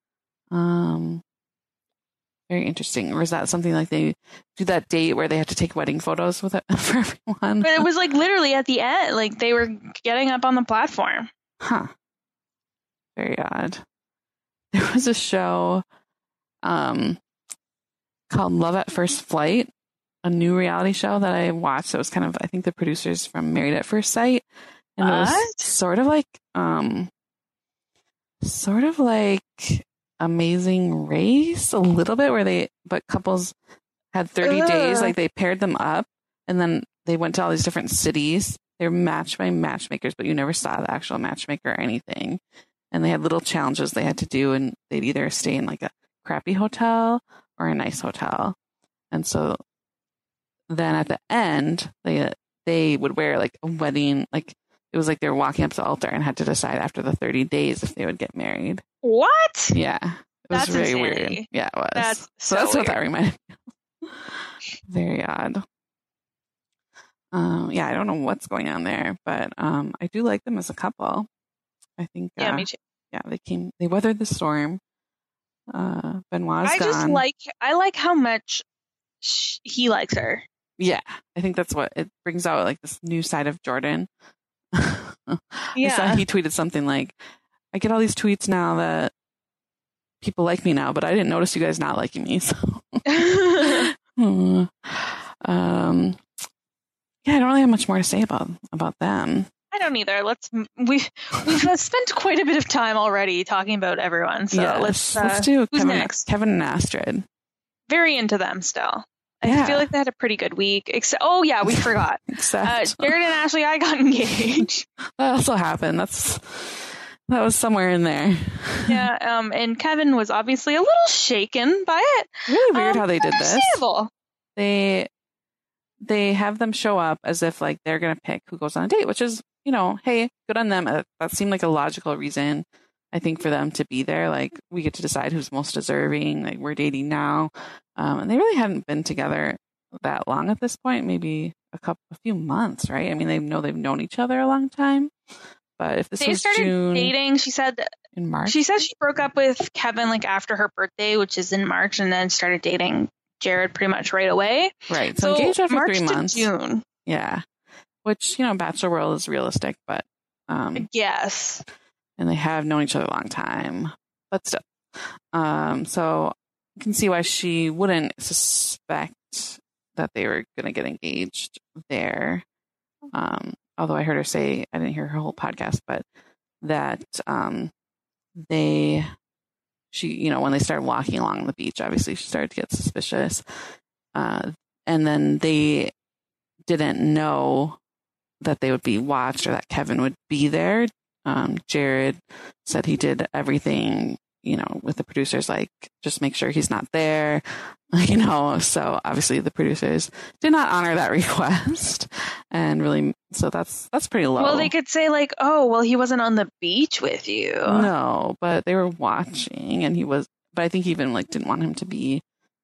Um, very interesting. Or is that something like they do that date where they have to take wedding photos with it for everyone? But it was like literally at the end, like they were getting up on the platform. Huh. Very odd. There was a show um, called Love at First Flight, a new reality show that I watched. It was kind of, I think the producers from Married at First Sight. And what? It was sort of like, um, sort of like Amazing Race a little bit where they, but couples had thirty Ugh. days, like they paired them up and then they went to all these different cities. They were matched by matchmakers, but you never saw the actual matchmaker or anything. And they had little challenges they had to do, and they'd either stay in like a crappy hotel or a nice hotel. And so then at the end, they they would wear like a wedding, like it was like they were walking up to the altar and had to decide after the thirty days if they would get married. What? Yeah. It was that's very insanity. weird. Yeah, it was. That's so, so that's weird. what that reminded me of. Very odd. Um, yeah, I don't know what's going on there, but um, I do like them as a couple. I think. Yeah, uh, me too. Yeah, they came. They weathered the storm. Uh, Benoit's I gone. just like. I like how much sh- he likes her. Yeah, I think that's what it brings out, like this new side of Jordan. Yeah, I saw he tweeted something like, "I get all these tweets now that people like me now, but I didn't notice you guys not liking me." So, hmm. um, yeah, I don't really have much more to say about about them. I don't either. Let's we we've uh, spent quite a bit of time already talking about everyone. So yes. let's uh, let's do who's Kevin, next? Kevin and Astrid. Very into them still. I Yeah. feel like they had a pretty good week. Except, oh yeah, we forgot. Except Uh, Jared and Ashley, I got engaged. that also happened. That's that was somewhere in there. Yeah, um, and Kevin was obviously a little shaken by it. Really weird um, how they did this. understandable. They they have them show up as if like they're gonna pick who goes on a date, which is, you know, hey, good on them. Uh, that seemed like a logical reason, I think, for them to be there. Like, we get to decide who's most deserving. Like, we're dating now, um, and they really hadn't been together that long at this point. Maybe a couple, a few months, right? I mean, they know they've known each other a long time. But if this They was started June, dating. She said in March, she said she broke up with Kevin like after her birthday, which is in March, and then started dating Jared pretty much right away. right? So, engaged after March three to months. June. Yeah, which, you know, Bachelor world is realistic, but um, Yes. and they have known each other a long time, but still. Um, so you can see why she wouldn't suspect that they were going to get engaged there. Um, although I heard her say, I didn't hear her whole podcast, but that um, they, she, you know, when they started walking along the beach, obviously she started to get suspicious. Uh, and then they didn't know that they would be watched or that Kevin would be there. Um, Jared said he did everything, you know, with the producers, like, just make sure he's not there, you know. So obviously the producers did not honor that request, and really, so that's that's pretty low. Well, they could say like, oh, well, he wasn't on the beach with you. No, but they were watching, and he was. But I think he even like didn't want him to be,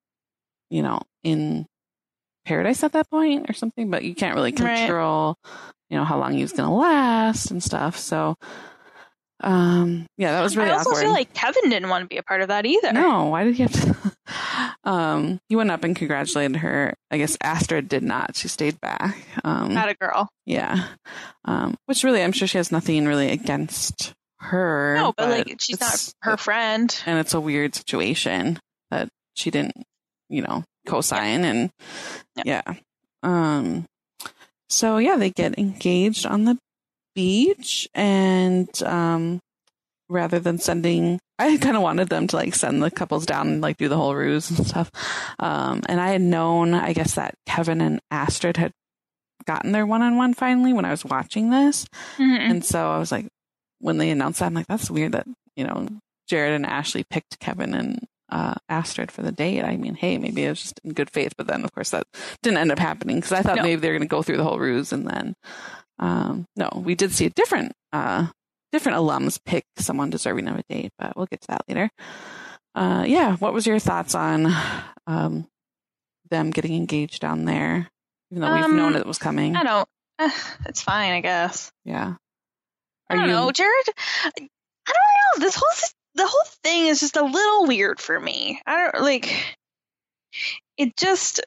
you know, in paradise at that point or something. But you can't really control, right, you know, how long he was going to last and stuff. So, um, yeah, that was really I also awkward. feel like Kevin didn't want to be a part of that either. No, why did he have to? um, he went up and congratulated her. I guess Astrid did not. She stayed back. Um, Not a girl. Yeah. Um, which really, I'm sure she has nothing really against her. No, but, but like, she's not her friend. And it's a weird situation that she didn't, you know, co-sign. Yeah. And yeah. yeah. Um, so yeah, they get engaged on the beach, and um, rather than sending, I kind of wanted them to like send the couples down and like do the whole ruse and stuff. Um, and I had known, I guess, that Kevin and Astrid had gotten their one-on-one finally when I was watching this. Mm-hmm. And so I was like, when they announced that, I'm like, that's weird that, you know, Jared and Ashley picked Kevin and uh, Astrid for the date. I mean, hey, maybe it was just in good faith. But then, of course, that didn't end up happening because I thought no. maybe they were going to go through the whole ruse. And then, um, no, we did see a different, uh, different alums pick someone deserving of a date, but we'll get to that later. Uh, yeah, what was your thoughts on um, them getting engaged down there? Even though we've um, known it was coming. I don't. Uh, it's fine, I guess. Yeah. Are I don't you... know, Jared. I don't know. This whole the whole thing is just a little weird for me. I don't like. It just.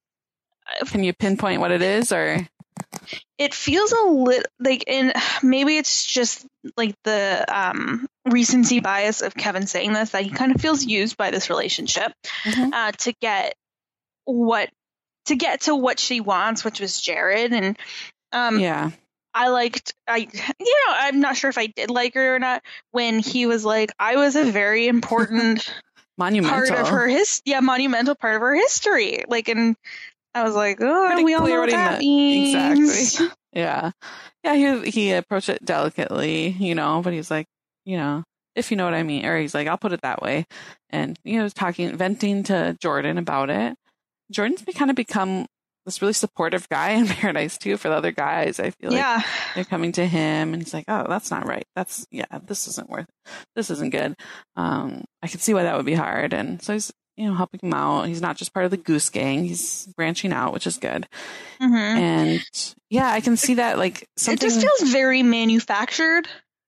Can you pinpoint what it is, or? It feels a little like, and maybe it's just like the um, recency bias of Kevin saying this, that he kind of feels used by this relationship mm-hmm. uh, to get what. to get to what she wants, which was Jared. And um, yeah, I liked, I, you know, I'm not sure if I did like her or not when he was like, I was a very important monumental part of her his, yeah, monumental part of her history. Like, and I was like, oh, Pretty we all know what that means. Exactly. Yeah. Yeah. He, he approached it delicately, you know, but he's like, you know, if you know what I mean, or he's like, I'll put it that way. And, you know, talking, venting to Jordan about it. Jordan's kind of become this really supportive guy in Paradise too for the other guys. I feel like yeah. they're coming to him and he's like, oh, that's not right. That's yeah, this isn't worth it. This isn't good. Um, I can see why that would be hard. And so he's, you know, helping him out. He's not just part of the Goose Gang. He's branching out, which is good. Mm-hmm. And yeah, I can see that like something. It just feels very manufactured.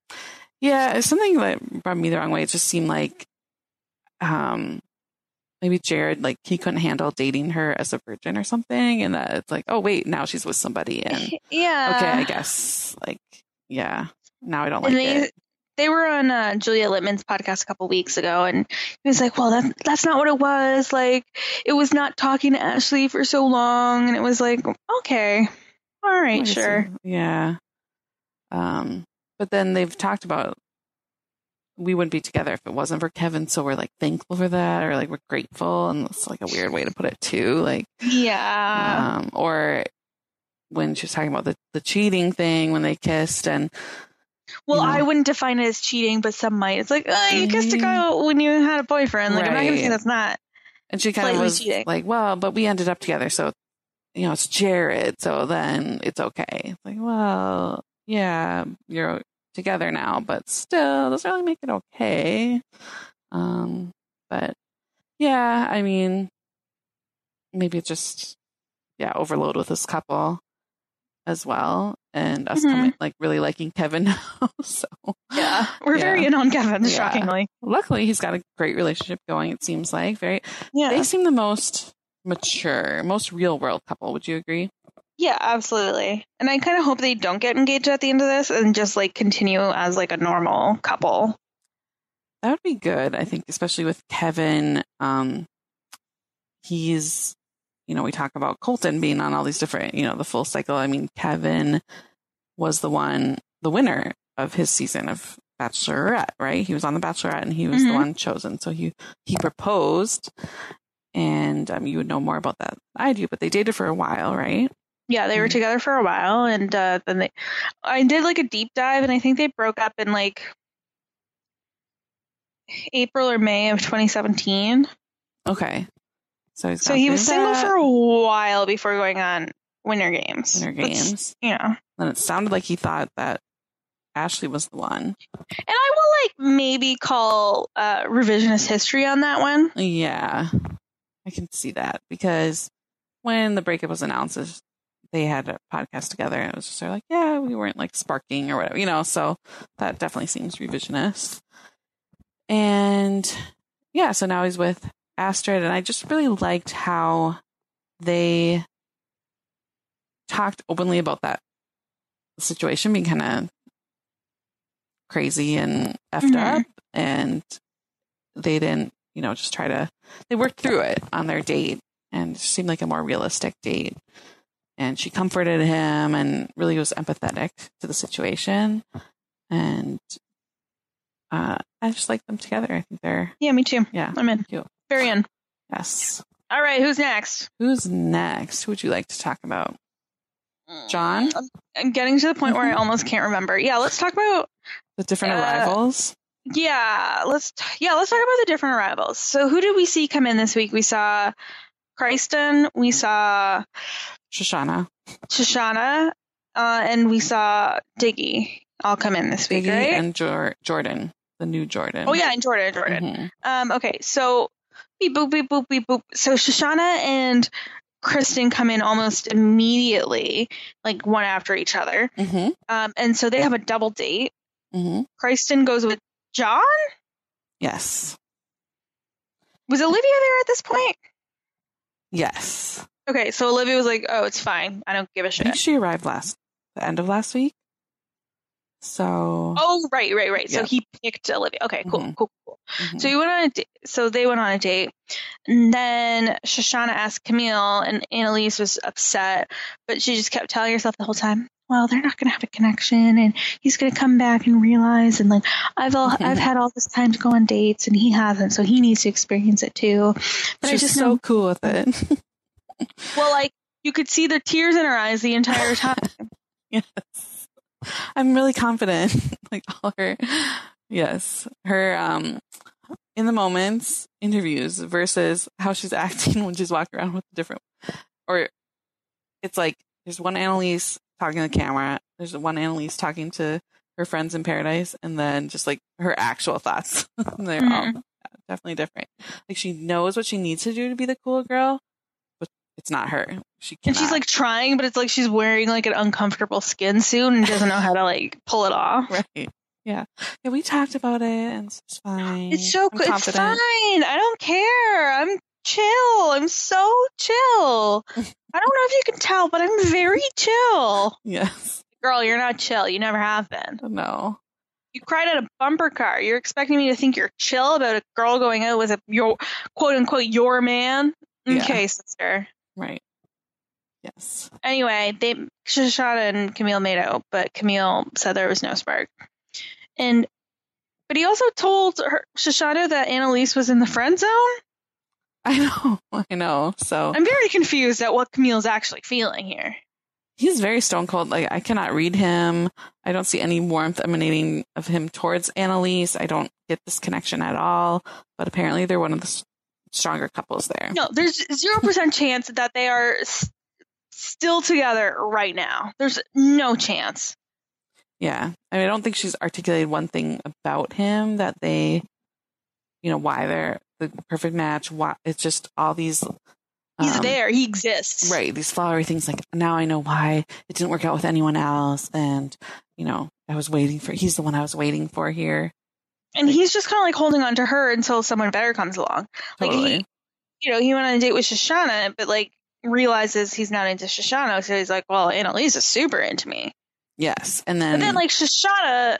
Yeah, it's something that rubbed me the wrong way. It just seemed like, um, maybe Jared, like, he couldn't handle dating her as a virgin or something. And that it's like, oh, wait, now she's with somebody. And yeah. Okay, I guess, like, yeah, now I don't like and they, it. They were on uh, Julia Littman's podcast a couple weeks ago. And he was like, well, that, that's not what it was. Like, it was not talking to Ashley for so long. And it was like, okay, all right, sure. Yeah. Um, but then they've talked about, we wouldn't be together if it wasn't for Kevin. So we're like thankful for that, or like we're grateful. And it's like a weird way to put it too. Like, yeah. Um, or when she was talking about the, the cheating thing when they kissed and. Well, you know, I wouldn't define it as cheating, but some might. It's like, oh, you kissed a guy when you had a boyfriend. Like, right. I'm not going to say that's not. And she kind of was cheating. Like, well, but we ended up together. So, you know, it's Jared. So then it's okay. It's like, well, yeah, you're together now, but still doesn't really make it okay. Um, but yeah, I mean, maybe it's just, yeah, overload with this couple as well. And us mm-hmm. coming, like really liking Kevin now. So yeah, we're yeah. very in on Kevin, yeah. shockingly. Luckily, he's got a great relationship going. It seems like very. Yeah, they seem the most mature, most real world couple. Would you agree? Yeah, absolutely. And I kind of hope they don't get engaged at the end of this and just like continue as like a normal couple. That would be good. I think, especially with Kevin. Um, he's. You know, we talk about Colton being on all these different, you know, the full cycle. I mean, Kevin was the one, the winner of his season of Bachelorette, right? He was on the Bachelorette and he was mm-hmm. the one chosen. So he, he proposed, and um, you would know more about that than I do, but they dated for a while, right? Yeah, they were mm-hmm. together for a while, and uh, then they, I did like a deep dive, and I think they broke up in like April or May of twenty seventeen. Okay. So, he's so he was single that. for a while before going on Winter Games. Winter Games. Yeah. You know. Then it sounded like he thought that Ashley was the one. And I will like maybe call uh, revisionist history on that one. Yeah. I can see that because when the breakup was announced, they had a podcast together and it was just sort of like, yeah, we weren't like sparking or whatever, you know, so that definitely seems revisionist. And yeah, so now he's with Astrid, and I just really liked how they talked openly about that situation being kind of crazy and effed Mhm. up, and they didn't, you know, just try to, they worked through it on their date, and it seemed like a more realistic date. And she comforted him and really was empathetic to the situation. And uh, I just like them together. I think they're, Yeah, me too. yeah, I'm in. cute. Very in. Yes. All right, who's next? Who's next? Who would you like to talk about? John? I'm getting to the point where I almost can't remember. Yeah, let's talk about The different Uh, arrivals? yeah, let's yeah, let's talk about the different arrivals. So who did we see come in this week? We saw Kristen, we saw Shoshana. Shoshana, uh, and we saw Diggy all come in this week, Biggie right? and Jor- Jordan. The new Jordan. Oh yeah, and Jordan, Jordan. Mhm. Um, okay, so beep boop beep boop beep boop. So Shoshana and Kristen come in almost immediately, like one after each other. Mm-hmm. Um, and so they have a double date. Mm-hmm. Kristen goes with John. Yes. Was Olivia there at this point? Yes. Okay, so Olivia was like, "Oh, it's fine. I don't give a I shit." think she arrived last, the end of last week. So. Oh, right, right, right. So Yeah. he picked Olivia. Okay, cool, Mhm. cool, cool. Mhm. So he went on a date. So they went on a date, and then Shoshana asked Camille, and Annalise was upset, but she just kept telling herself the whole time, "Well, they're not going to have a connection, and he's going to come back and realize, and like I've all I've had all this time to go on dates, and he hasn't, so he needs to experience it too." But She's I just so know, cool with it. well, like you could see the tears in her eyes the entire time. Yes. I'm really confident. Like all her, yes, her um, in the moments interviews versus how she's acting when she's walking around with different, or it's like there's one Annalise talking to the camera, there's one Annalise talking to her friends in Paradise, and then just like her actual thoughts. They're Mhm. all yeah, definitely different. Like she knows what she needs to do to be the cool girl, but it's not her. She And cannot. she's like trying, but it's like she's wearing like an uncomfortable skin suit and doesn't know how to like pull it off. right. Yeah. Yeah, we talked about it and it's fine. It's so I'm good. It's confident. fine. I don't care. I'm chill. I'm so chill. I don't know if you can tell, but I'm very chill. Yes. Girl, you're not chill. You never have been. No. You cried at a bumper car. You're expecting me to think you're chill about a girl going out with a your quote unquote your man? Yeah. Okay, sister. Right. Yes. Anyway, they Shoshana and Camille made out, but Camille said there was no spark. And but he also told her Shoshana that Annalise was in the friend zone. I know. I know. So I'm very confused at what Camille's actually feeling here. he's very stone cold. Like I cannot read him. I don't see any warmth emanating of him towards Annalise. I don't get this connection at all. But apparently they're one of the s- stronger couples there. No, there's zero percent chance that they are s- still together right now. There's no chance. Yeah. I mean, I don't think she's articulated one thing about him that they, you know, why they're the perfect match. Why it's just all these. He's um, there. He exists. Right. These flowery things like now I know why it didn't work out with anyone else. And, you know, I was waiting for, he's the one I was waiting for here. And he's just kind of like holding on to her until someone better comes along. Like Totally. he, you know, he went on a date with Shoshana, but like realizes he's not into Shoshana. So he's like, well, Annalise is super into me. Yes. And But then, then like Shoshana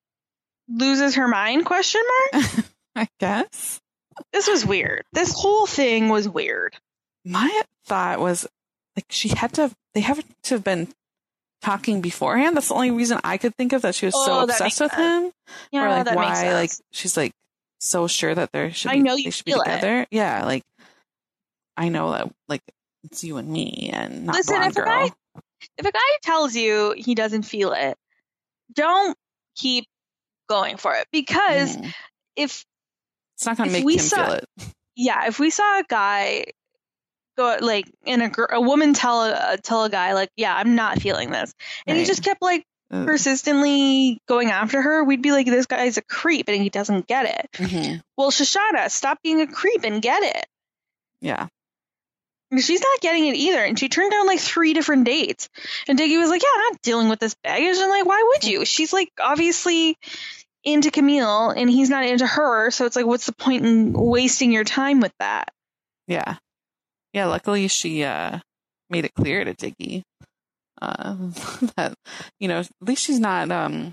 loses her mind, question mark? I guess This was weird. This whole thing was weird. my thought was like she had to, they have to have been talking beforehand. That's the only reason I could think of that she was so Oh, that obsessed makes with him. Yeah, or like that makes why, sense. like she's like so sure that there should I be, know you they should be feel it. together. Yeah. Like I know that like it's you and me and not Listen, blonde if a girl. guy if a guy tells you he doesn't feel it, don't keep going for it. Because Mhm. if It's not going if to make we him saw- feel it. yeah, if we saw a guy go like in a gr- a woman tell a tell a guy like, yeah, I'm not feeling this, and he Right. just kept like Ugh. persistently going after her, we'd be like, this guy's a creep and he doesn't get it. Mhm. Well, Shoshana, stop being a creep and get it. Yeah. And she's not getting it either, and she turned down like three different dates. And Diggy was like, yeah, I'm not dealing with this baggage. And like, why would you? She's like obviously into Camille and he's not into her. So it's like, what's the point in wasting your time with that? Yeah. Yeah. Luckily, she uh, made it clear to Diggy uh, that, you know, at least she's not um,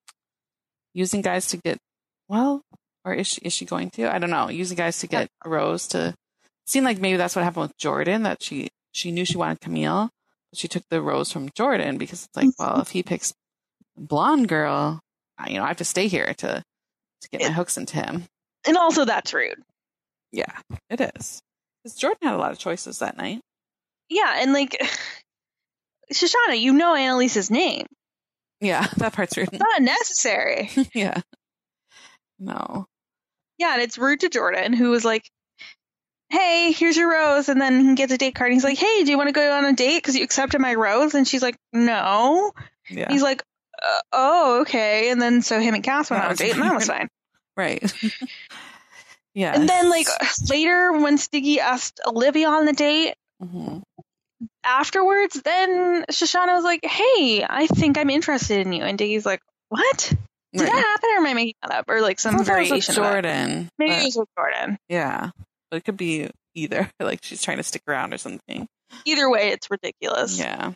using guys to get, well, or is she, is she going to? I don't know. Using guys to get Rose to, it seemed like maybe that's what happened with Jordan, that she, she knew she wanted Camille, but she took the Rose from Jordan because it's like, well, if he picks blonde girl, you know, I have to stay here to, to get my hooks into him. And also that's rude. Yeah, it is. Because Jordan had a lot of choices that night. Yeah, and like, Shoshana, you know Annalise's name. Yeah, that part's rude. It's not necessary. Yeah. No. Yeah, and it's rude to Jordan, who was like, hey, here's your rose. And then he gets a date card. And he's like, hey, do you want to go on a date because you accepted my rose? And she's like, no. Yeah. He's like, uh, oh, okay. And then so him and Cass went That on a was date, and that was fine. Right. Yeah. And then, like, later when Stiggy asked Olivia on the date, mm-hmm. afterwards, then Shoshana was like, hey, I think I'm interested in you. And Diggy's like, what? Did Right. that happen, or am I making that up? Or like some variation of Jordan. that? Maybe but, it was with Jordan. Yeah. But it could be either. Like she's trying to stick around or something. Either way, it's ridiculous. Yeah.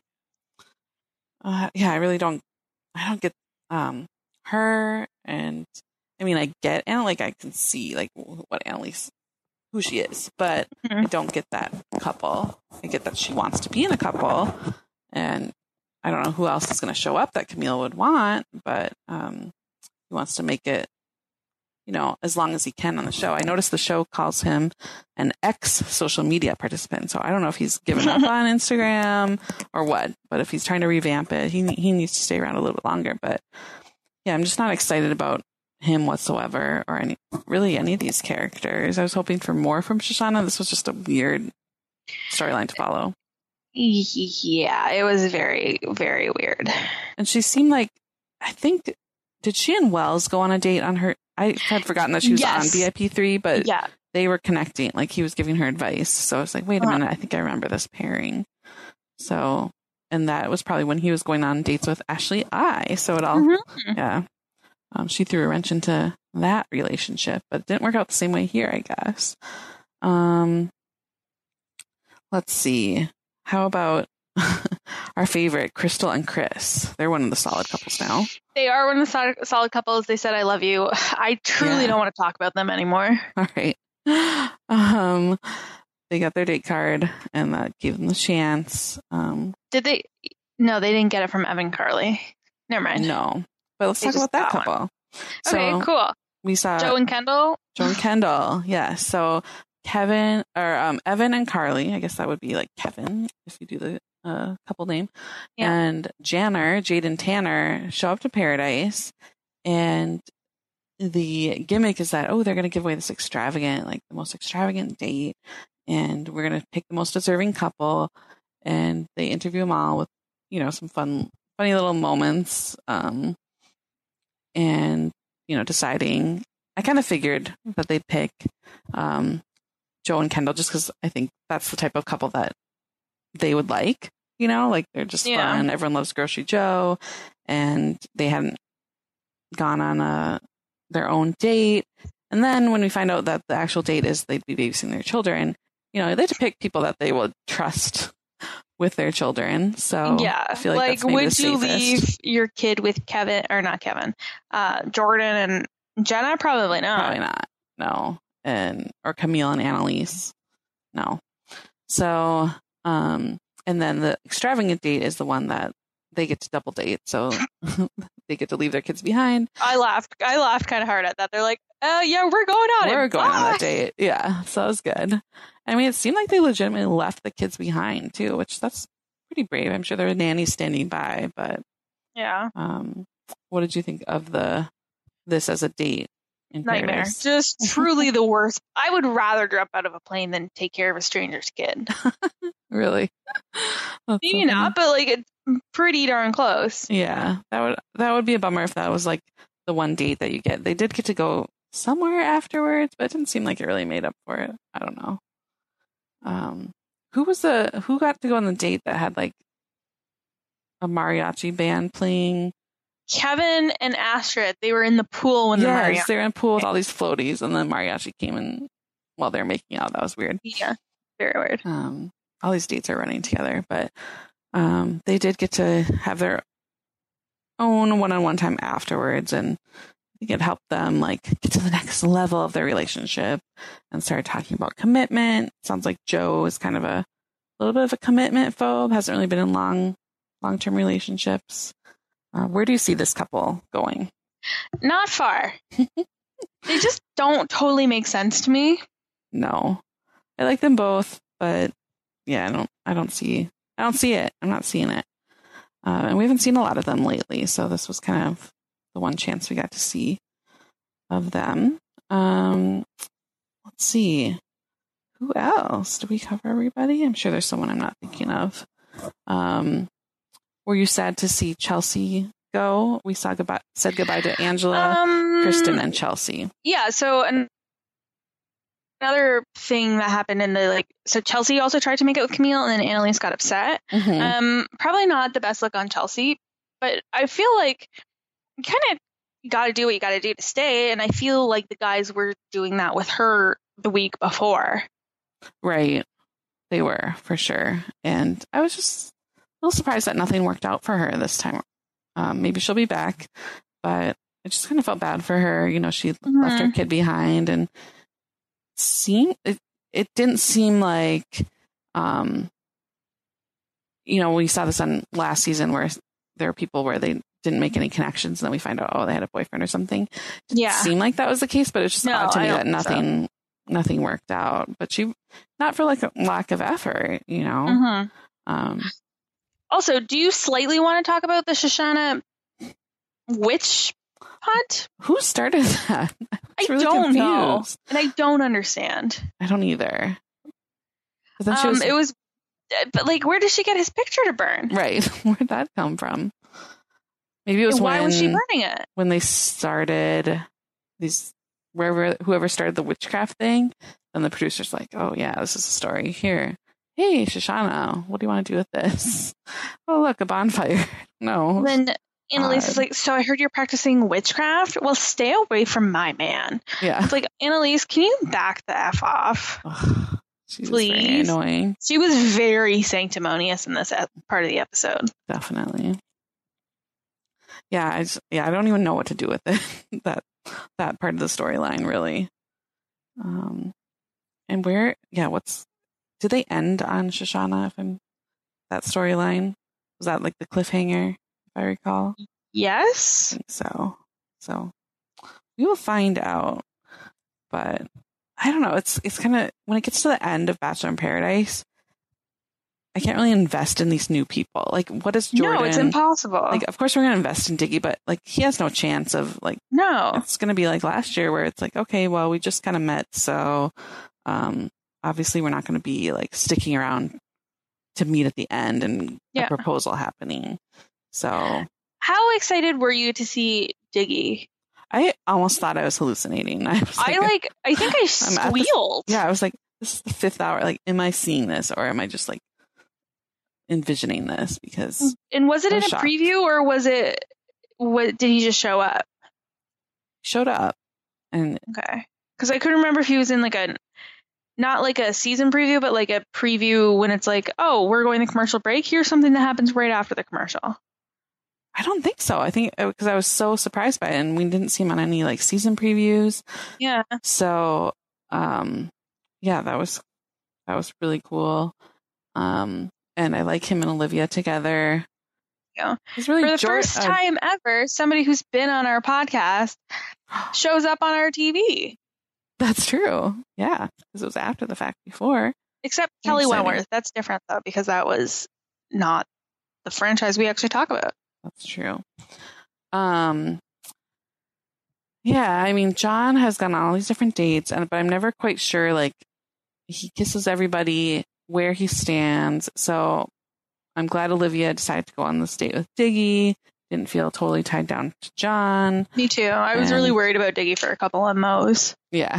Uh, yeah, I really don't, I don't get um her, and I mean, I get, and like I can see like what Annalise, who she is, but mm-hmm. I don't get that couple. I get that she wants to be in a couple, and I don't know who else is going to show up that Camille would want, but um, he wants to make it, you know, as long as he can on the show. I noticed the show calls him an ex-social media participant, so I don't know if he's given up on Instagram or what, but if he's trying to revamp it, he he needs to stay around a little bit longer. But yeah, I'm just not excited about him whatsoever, or any really any of these characters. I was hoping for more from Shoshana. This was just a weird storyline to follow. Yeah, it was very, very weird. And she seemed like, I think, did she and Wells go on a date on her? I had forgotten that she was yes. on V I P three, but yeah. they were connecting. Like he was giving her advice. So I was like, wait a uh-huh. minute, I think I remember this pairing. So, and that was probably when he was going on dates with Ashley I. So it all, mm-hmm. yeah. Um, she threw a wrench into that relationship, but it didn't work out the same way here, I guess. Um, let's see. How about our favorite, Crystal and Chris? They're one of the solid couples now. They are one of the solid, solid couples. They said, I love you. I truly yeah. don't want to talk about them anymore. All right. Um, they got their date card, and that gave them the chance. Um, Did they? No, they didn't get it from Evan Carly. Never mind. No. But let's they talk about that couple. One. Okay, so cool. We saw Joe and Kendall. Joe and Kendall, yeah. So Kevin or um, Evan and Carly, I guess that would be like Kevin if you do the uh, couple name, yeah. and Janner, Jade and Tanner show up to Paradise, and the gimmick is that, oh, they're going to give away this extravagant, like the most extravagant date, and we're going to pick the most deserving couple, and they interview them all with, you know, some fun, funny little moments, um, and you know, deciding. I kind of figured that they'd pick um, Joe and Kendall just because I think that's the type of couple that they would like, you know, like they're just yeah. fun. Everyone loves Grocery Joe, and they hadn't gone on a their own date. And then when we find out that the actual date is they'd be babysitting their children, you know, they have to pick people that they would trust with their children. So yeah, I feel like, like would you leave your kid with Kevin or not Kevin, uh, Jordan and Jenna? Probably not. Probably not. No. And or Camille and Annalise. No. So, um, and then the extravagant date is the one that they get to double date. So they get to leave their kids behind. I laughed. I laughed kind of hard at that. They're like, "Oh yeah, we're going on we're it. going Bye. on that date." Yeah, so that was good. I mean, it seemed like they legitimately left the kids behind too, which that's pretty brave. I'm sure there were nannies standing by, but yeah. Um, what did you think of the this as a date? In Nightmare. Paradise? Just truly the worst. I would rather jump out of a plane than take care of a stranger's kid. Really? Maybe so not, but like it's pretty darn close. Yeah, that would that would be a bummer if that was like the one date that you get. They did get to go somewhere afterwards, but it didn't seem like it really made up for it. I don't know. Um, who was the who got to go on the date that had like a mariachi band playing Kevin and Astrid, they were in the pool when yes, the mariachi. they were in the pool with all these floaties, and then mariachi came in while they were making out. That was weird. Yeah, very weird. Um, all these dates are running together, but um, they did get to have their own one-on-one time afterwards, and I think it helped them like get to the next level of their relationship and start talking about commitment. Sounds like Joe is kind of a little bit of a commitment phobe, hasn't really been in long long-term relationships. Uh, where do you see this couple going? Not far. They just don't totally make sense to me. No, I like them both, but yeah, I don't. I don't see. I don't see it. I'm not seeing it, uh, and we haven't seen a lot of them lately. So this was kind of the one chance we got to see of them. Um, let's see, who else? Did we cover everybody? I'm sure there's someone I'm not thinking of. Um, Were you sad to see Chelsea go? We saw goodbye, said goodbye to Angela, um, Kristen, and Chelsea. Yeah. So an- another thing that happened in the like, so Chelsea also tried to make it with Camille, and then Annalise got upset. Mm-hmm. Um, probably not the best look on Chelsea, but I feel like you kind of got to do what you got to do to stay. And I feel like the guys were doing that with her the week before. Right. They were, for sure. And I was just a little surprised that nothing worked out for her this time. Um, maybe she'll be back, but I just kind of felt bad for her. You know, she Mm-hmm. left her kid behind, and seemed it, it didn't seem like, um, you know, we saw this on last season where there are people where they didn't make any connections, and then we find out, oh, they had a boyfriend or something. It didn't Yeah. seem like that was the case, but it's just No, odd to I me don't that think so. nothing, nothing worked out. But she, not for like a lack of effort, you know. Mm-hmm. Um, Also, do you slightly want to talk about the Shoshana witch hunt? who started that? I, I was really don't know, confused. and I don't understand. I don't either. But then she Um, was, it was, but like, where did she get his picture to burn? right. Where'd that come from? Maybe it was Why when was she burning it? when they started these wherever whoever started the witchcraft thing. Then the producer's like, oh yeah, this is a story here. Hey, Shoshana, what do you want to do with this? Oh, look, a bonfire. No. Then Annalise odd. is like, so I heard you're practicing witchcraft? Well, stay away from my man. Yeah. It's like, Annalise, can you back the F off? Ugh, she's very Please. annoying. She was very sanctimonious in this ep- part of the episode. Definitely. Yeah, I just, yeah, I don't even know what to do with it. that that part of the storyline, really. Um, and where, yeah, what's did they end on Shoshana? If I'm that storyline, was that like the cliffhanger, if I recall? I Yes? think so. So we will find out. But I don't know. It's it's kind of when it gets to the end of Bachelor in Paradise, I can't really invest in these new people. Like, what is Jordan? No, it's impossible. Like, of course we're gonna invest in Diggy, but like he has no chance of like. no. It's gonna be like last year where it's like, okay, well, we just kind of met, so um, obviously we're not gonna be like sticking around to meet at the end and Yeah. a proposal happening. So How excited were you to see Diggy? I almost thought I was hallucinating. I was I like, I think I I'm at the- squealed. yeah, I was like, this is the fifth hour. Like, am I seeing this or am I just like envisioning this? Because And was it I in was a shocked. preview or was it, what, did he just show up? he showed up and Okay. Because I couldn't remember if he was in like a, not like a season preview, but like a preview when it's like, oh, we're going to commercial break. Here's something that happens right after the commercial. I don't think so. I think because I was so surprised by it and we didn't see him on any like season previews. Yeah. So, um, yeah, that was, that was really cool. Um, and I like him and Olivia together. Yeah. It's really For the Jor- first uh, time ever, somebody who's been on our podcast shows up on our T V. that's true. Yeah. Because it was after the fact before. Except Very Kelly exciting. Wentworth. That's different though, because that was not the franchise we actually talk about. That's true. Um, yeah, I mean, John has gone on all these different dates, and but I'm never quite sure. Like, he kisses everybody where he stands. So I'm glad Olivia decided to go on this date with Diggy. Didn't feel totally tied down to John. Me too. I was And- really worried about Diggy for a couple of mo's. Yeah.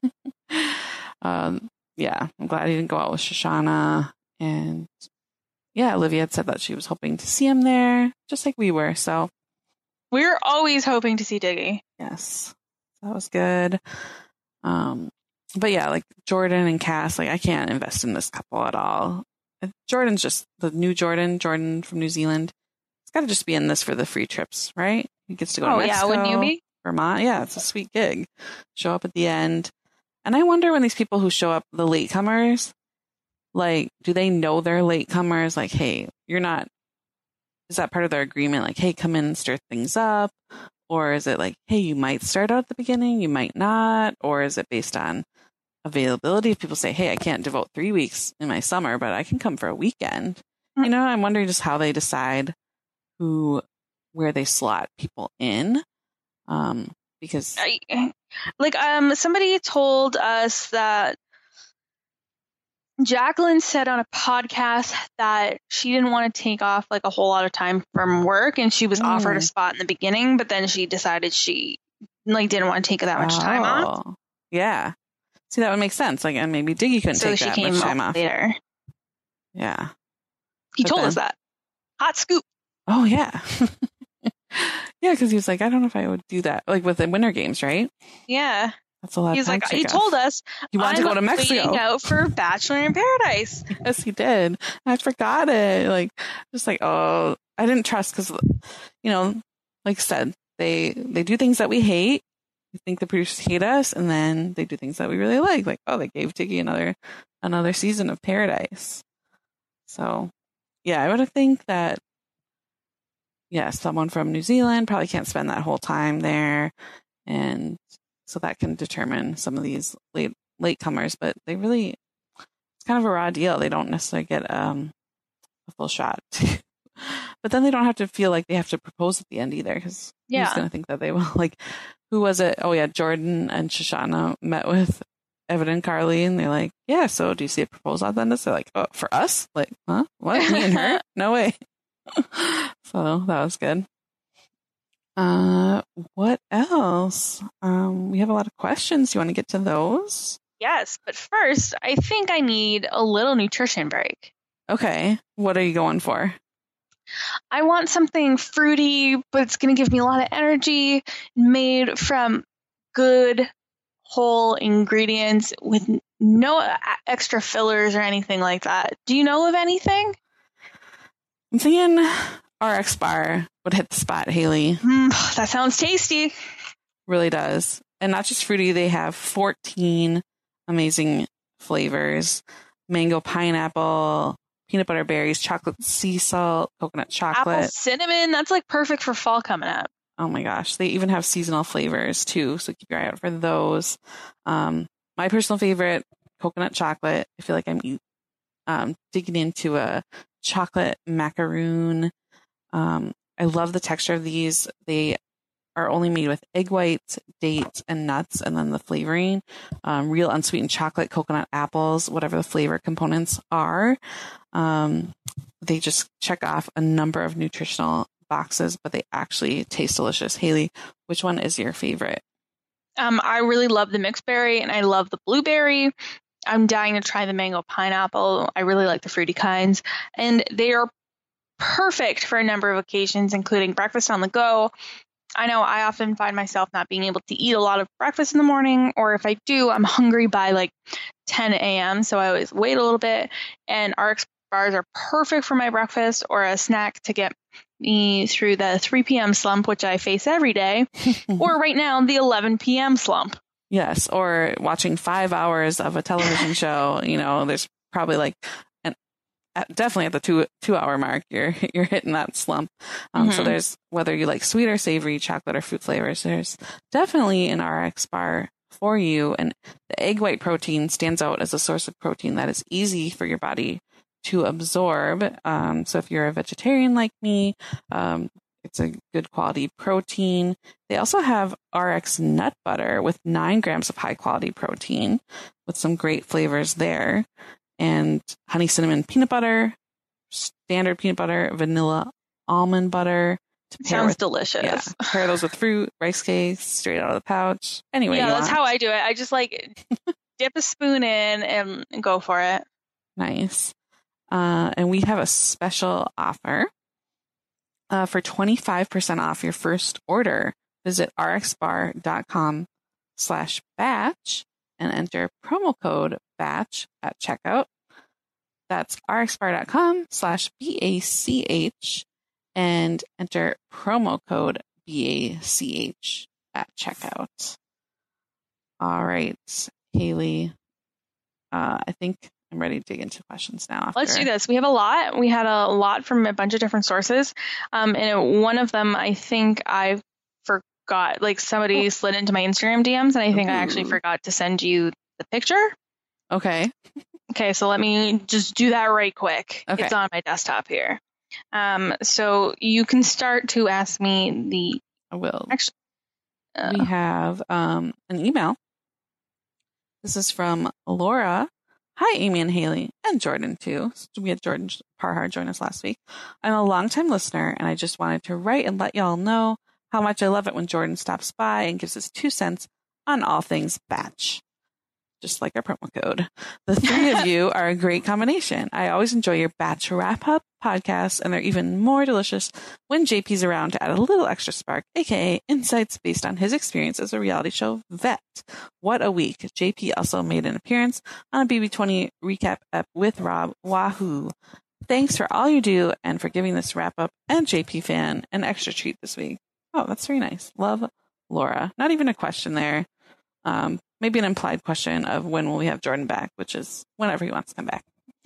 um, yeah, I'm glad he didn't go out with Shoshana. And yeah, Olivia had said that she was hoping to see him there, just like we were. So We're always hoping to see Diggy. Yes, that was good. Um, but yeah, like Jordan and Cass, like I can't invest in this couple at all. Jordan's just the new Jordan, Jordan from New Zealand. It's got to just be in this for the free trips, right? He gets to go oh, to Mexico, yeah, wouldn't you be? Vermont. Yeah, it's a sweet gig. Show up at the end. And I wonder when these people who show up, the latecomers, like, do they know they're latecomers? Like, hey, you're not, is that part of their agreement? Like, hey, come in and stir things up. Or is it like, hey, you might start out at the beginning, you might not? Or is it based on availability? If people say, hey, I can't devote three weeks in my summer, but I can come for a weekend. Mm-hmm. You know, I'm wondering just how they decide who, where they slot people in. Um, because I, like, um, somebody told us that Jacqueline said on a podcast that she didn't want to take off like a whole lot of time from work, and she was mm. offered a spot in the beginning, but then she decided she like didn't want to take that much oh, time off. Yeah. See, that would make sense. Like, and maybe Diggy couldn't so take that much time off later. Yeah. He but told then, us that. Hot scoop. Oh, yeah. Yeah, because he was like, I don't know if I would do that. Like with the Winter Games, right? Yeah. That's a lot. He's of like, he told us he wanted I'm to go to Mexico. Waiting out for Bachelor in Paradise. Yes, he did. I forgot it. Like, just like, oh, I didn't trust because, you know, like I said, they they do things that we hate. We think the producers hate us, and then they do things that we really like. Like, oh, they gave Diggy another another season of Paradise. So, yeah, I would think that. Yeah, someone from New Zealand probably can't spend that whole time there, and so that can determine some of these late latecomers. But they really, it's kind of a raw deal. They don't necessarily get um, a full shot, but then they don't have to feel like they have to propose at the end either, because yeah. who's going to think that they will? Like, who was it? Oh yeah, Jordan and Shoshana met with Evan and Carly, and they're like, yeah. So do you see a proposal at the end? They're like, oh, for us? Like, huh? What? Me and her? No way. So that was good. Uh, what else? Um, we have a lot of questions. You want to get to those? Yes, but first, I think I need a little nutrition break. Okay. What are you going for? I want something fruity, but it's going to give me a lot of energy, made from good, whole ingredients with no extra fillers or anything like that. Do you know of anything? I'm thinking R X Bar would hit the spot, Haley. Mm, that sounds tasty. Really does. And not just fruity, they have fourteen amazing flavors. Mango pineapple, peanut butter berries, chocolate sea salt, coconut chocolate. Apple cinnamon. That's like perfect for fall coming up. Oh my gosh. They even have seasonal flavors too. So keep your eye out for those. Um, my personal favorite, coconut chocolate. I feel like I'm um, digging into a chocolate macaroon. Um, I love the texture of these. They are only made with egg whites, dates, and nuts, and then the flavoring, um, real unsweetened chocolate, coconut apples, whatever the flavor components are. Um, they just check off a number of nutritional boxes, but they actually taste delicious. Haley, which one is your favorite? Um, I really love the mixed berry, and I love the blueberry. I'm dying to try the mango pineapple. I really like the fruity kinds, and they are perfect for a number of occasions, including breakfast on the go. I know I often find myself not being able to eat a lot of breakfast in the morning, or if I do, I'm hungry by like ten a.m. So I always wait a little bit, and R X bars are perfect for my breakfast or a snack to get me through the three p.m. slump, which I face every day, or right now, the eleven p.m. slump. Yes, or watching five hours of a television show. You know, there's probably like an at, definitely at the two two hour mark, you're you're hitting that slump. Um, mm-hmm. So there's whether you like sweet or savory, chocolate or fruit flavors, there's definitely an R X bar for you. And the egg white protein stands out as a source of protein that is easy for your body to absorb. Um, so if you're a vegetarian like me, um, it's a good quality protein. They also have R X nut butter with nine grams of high quality protein with some great flavors there. And honey cinnamon peanut butter, standard peanut butter, vanilla almond butter. To pair Sounds with, delicious. Yeah, pair those with fruit, rice cakes, straight out of the pouch. Anyway, yeah, that's want. how I do it. I just like dip a spoon in and go for it. Nice. Uh, and we have a special offer. Uh, for twenty-five percent off your first order, visit rxbar.com slash batch and enter promo code batch at checkout. That's rxbar.com slash B-A-C-H and enter promo code B A C H at checkout. All right, Haley, uh, I think I'm ready to dig into questions now. After. Let's do this. We have a lot. We had a lot from a bunch of different sources. Um, and one of them, I think I forgot, like somebody oh. slid into my Instagram D Ms, and I think Ooh. I actually forgot to send you the picture. Okay. Okay, so let me just do that right quick. Okay. It's on my desktop here. Um, so you can start to ask me the. I will. Actually, uh, we have um, an email. This is from Laura. Hi, Amy and Haley, and Jordan too. We had Jordan Parhar join us last week. I'm a longtime listener, and I just wanted to write and let y'all know how much I love it when Jordan stops by and gives us two cents on all things batch. Just like our promo code. The three of you are a great combination. I always enjoy your batch wrap-up podcasts, and they're even more delicious when J P's around to add a little extra spark, aka insights based on his experience as a reality show vet. What a week. J P also made an appearance on a B B twenty recap ep with Rob. Wahoo. Thanks for all you do and for giving this wrap-up and J P fan an extra treat this week. Oh, that's very nice. Love, Laura. Not even a question there. Um, maybe an implied question of when will we have Jordan back, which is whenever he wants to come back.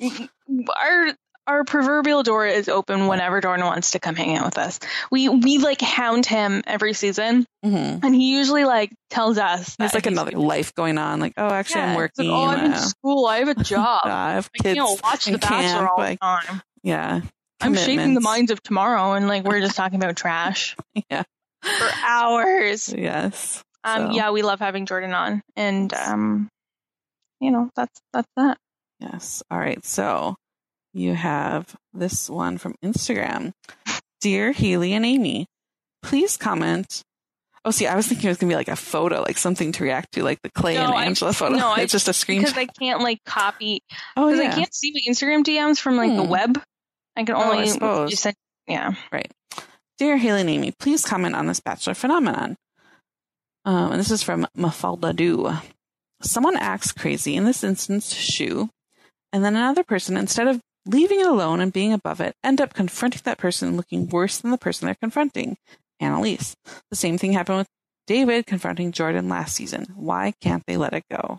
Our our proverbial door is open whenever Jordan wants to come hang out with us. We we like hound him every season, mm-hmm. and he usually like tells us there's like another life going on. Like, oh, actually, yeah, I'm working. Like, oh, I'm in school. I have a job. uh, I have kids. I can't watch The Bachelor all the time. Yeah, I'm shaping the minds of tomorrow, and like we're just talking about trash. Yeah, for hours. Yes. Um, so. Yeah, we love having Jordan on, and um, you know, that's that's that. Yes. All right. So you have this one from Instagram. Dear Haley and Amy, please comment. Oh, see, I was thinking it was gonna be like a photo, like something to react to, like the Clay no, and Angela I, photo. No, it's I, just a screenshot because I can't like copy. Oh yeah. I can't see my Instagram D Ms from like hmm. the web. I can only. Oh, I suppose. Just send, yeah. Right. Dear Haley and Amy, please comment on this Bachelor phenomenon. Um, and this is from Mafalda Do. Someone acts crazy, in this instance, Shu, and then another person, instead of leaving it alone and being above it, end up confronting that person looking worse than the person they're confronting, Annalise. The same thing happened with David confronting Jordan last season. Why can't they let it go?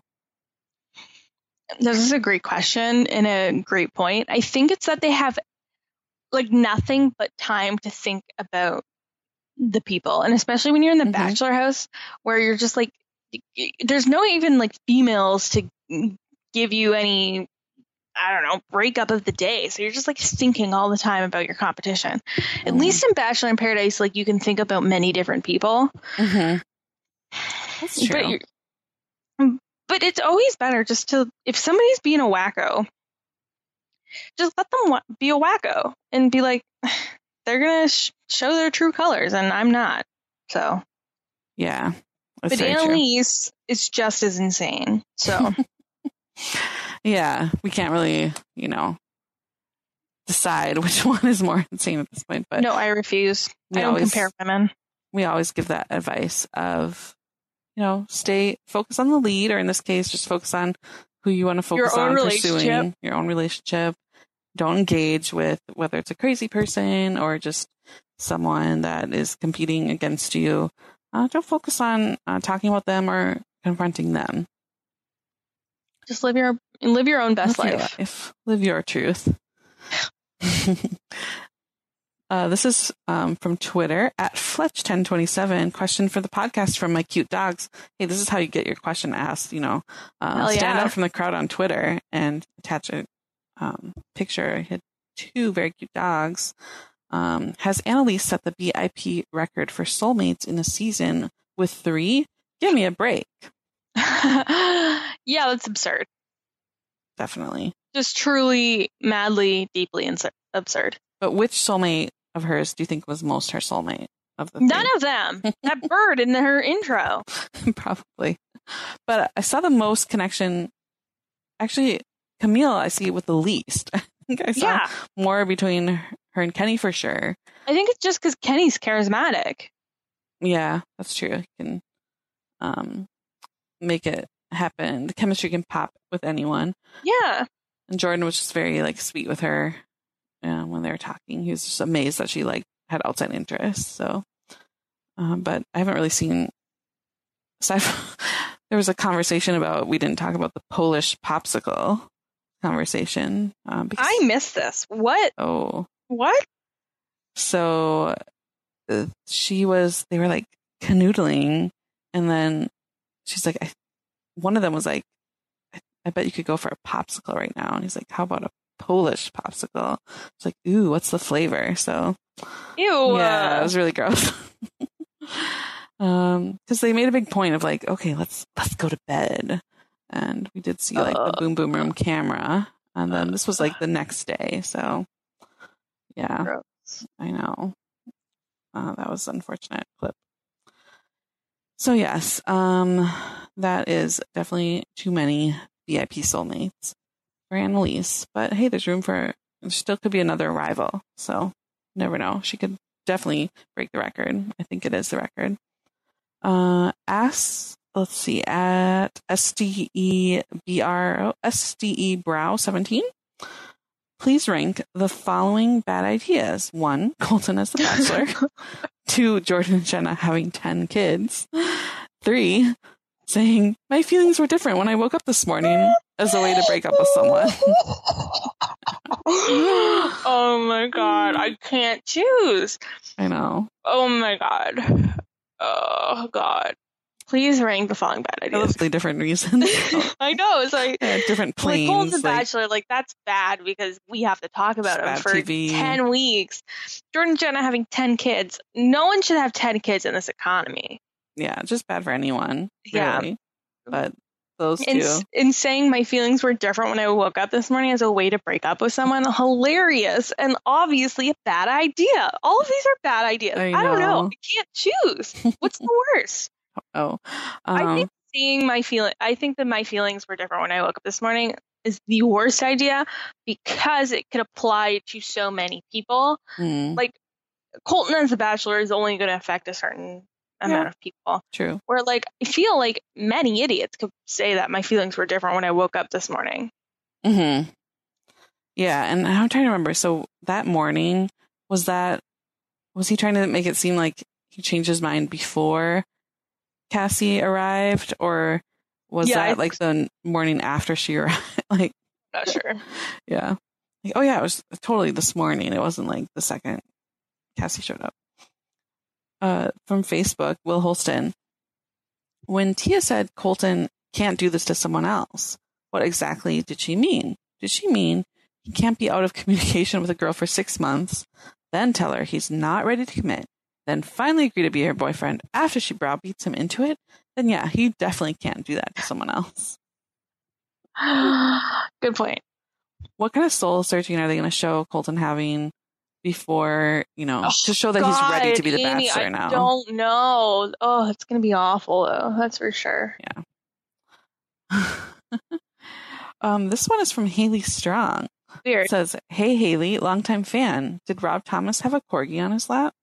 This is a great question and a great point. I think it's that they have like nothing but time to think about the people, and especially when you're in the mm-hmm. Bachelor house where you're just like there's no even like females to give you any I don't know breakup of the day, so you're just like thinking all the time about your competition. Mm-hmm. At least in Bachelor in Paradise, like you can think about many different people. Mm-hmm. That's true. But, but it's always better just to if somebody's being a wacko, just let them be a wacko and be like they're gonna sh- show their true colors, and I'm not. So, yeah. But Annalise true. is just as insane. So, yeah, we can't really, you know, decide which one is more insane at this point. But no, I refuse. I don't always, compare women. We always give that advice of, you know, stay focus on the lead, or in this case, just focus on who you want to focus on pursuing your own relationship. Don't engage with whether it's a crazy person or just someone that is competing against you. Uh, don't focus on uh, talking about them or confronting them. Just live your live your own best live life. Your life. Live your truth. uh, this is um, from Twitter at Fletch ten twenty-seven. Question for the podcast from my cute dogs. Hey, this is how you get your question asked. You know, uh, stand yeah. out from the crowd on Twitter and attach a Um, picture. I had two very cute dogs. Um, has Annalise set the B I P record for soulmates in a season with three? Give me a break. Yeah, that's absurd. Definitely. Just truly, madly, deeply ins- absurd. But which soulmate of hers do you think was most her soulmate of the None three? of them. That bird in her intro. Probably. But I saw the most connection. Actually, Camille, I see with the least. I think I saw yeah. more between her and Kenny for sure. I think it's just because Kenny's charismatic. Yeah, that's true. He can um, make it happen. The chemistry can pop with anyone. Yeah. And Jordan was just very like sweet with her uh, when they were talking. He was just amazed that she like had outside interests. So, um, but I haven't really seen. So I've, there was a conversation about, we didn't talk about the Polish popsicle conversation. Um, because, I missed this. What? Oh. What? So uh, she was, they were like canoodling, and then she's like, I, one of them was like, I, I bet you could go for a popsicle right now. And he's like, how about a Polish popsicle? It's like, ooh, what's the flavor? So, ew. Yeah, it was really gross. Um, because they made a big point of like, okay, let's let's go to bed, and we did see like the Boom Boom Room camera, and then this was like the next day. So, yeah, Gross. I know uh, that was an unfortunate clip. So yes, um, that is definitely too many V I P soulmates for Annalise. But hey, there's room for, there still could be another rival. So never know. She could definitely break the record. I think it is the record. Uh, ask, let's see, at S D E B R, S D E Brow seventeen. Please rank the following bad ideas. One, Colton as the bachelor. Two, Jordan and Jenna having ten kids. Three, saying, my feelings were different when I woke up this morning, as a way to break up with someone. Oh my god, I can't choose. I know. Oh my god. Oh god. Please rank the following bad ideas. Totally different reasons. I know, it's like yeah, different planes. Like Colton's like, Bachelor, like that's bad because we have to talk about him for T V. ten weeks. Jordan and Jenna having ten kids. No one should have ten kids in this economy. Yeah, just bad for anyone. Yeah. Really. But those two. In, in saying my feelings were different when I woke up this morning as a way to break up with someone, hilarious and obviously a bad idea. All of these are bad ideas. I, I don't know. know. I can't choose. What's the worst? Oh, um, I think seeing my feeling. I think that my feelings were different when I woke up this morning is the worst idea because it could apply to so many people. mm, Like Colton as the Bachelor is only going to affect a certain amount Yeah. of people. true. Where like I feel like many idiots could say that my feelings were different when I woke up this morning. Mm-hmm. Yeah, and I'm trying to remember. So that morning, was that, was he trying to make it seem like he changed his mind before Cassie arrived, or was Yeah, that I like the morning after she arrived? like, Not sure. yeah. Like, oh yeah, it was totally this morning. It wasn't like the second Cassie showed up. Uh, from Facebook, Will Holston. When Tia said Colton can't do this to someone else, what exactly did she mean? Did she mean he can't be out of communication with a girl for six months, then tell her he's not ready to commit, then finally agree to be her boyfriend after she browbeats him into it? Then yeah, he definitely can't do that to someone else. Good point. What kind of soul searching are they going to show Colton having before, you know, Oh, to show that God, he's ready to be the Amy, bachelor I now? don't know. Oh, it's going to be awful, though. That's for sure. Yeah. um, this one is from Haley Strong. Weird. It says, hey, Haley, longtime fan. Did Rob Thomas have a corgi on his lap?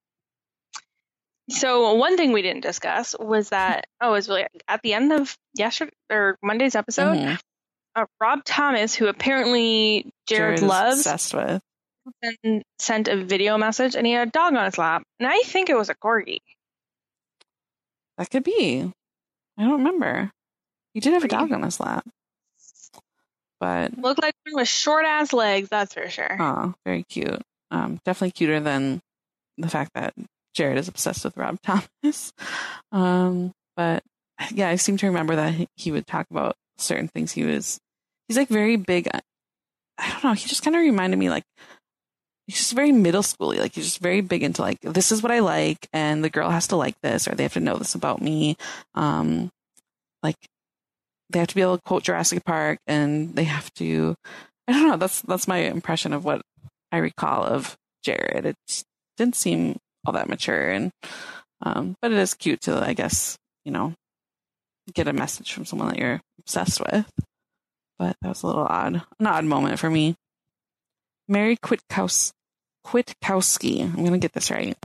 So one thing we didn't discuss was that, oh, it was really at the end of yesterday or Monday's episode, Mhm. uh, Rob Thomas, who apparently Jared, Jared is loves, obsessed with. sent, sent a video message and he had a dog on his lap. And I think it was a corgi. That could be. I don't remember. He did have a dog on his lap. But, Looked like one with short ass legs, that's for sure. oh, very cute. Um, definitely cuter than the fact that Jared is obsessed with Rob Thomas. Um, but yeah, I seem to remember that he, he would talk about certain things. He was, he's like very big. I don't know. He just kind of reminded me like, he's just very middle schooly. Like he's just very big into like, this is what I like. And the girl has to like this, or they have to know this about me. Um, like they have to be able to quote Jurassic Park, and they have to, I don't know. That's, that's my impression of what I recall of Jared. It just didn't seem all that mature, and um, but it is cute to, I guess, you know, get a message from someone that you're obsessed with. But that was a little odd, an odd moment for me. Mary Quitkaus- Kwiatkowski. I'm going to get this right.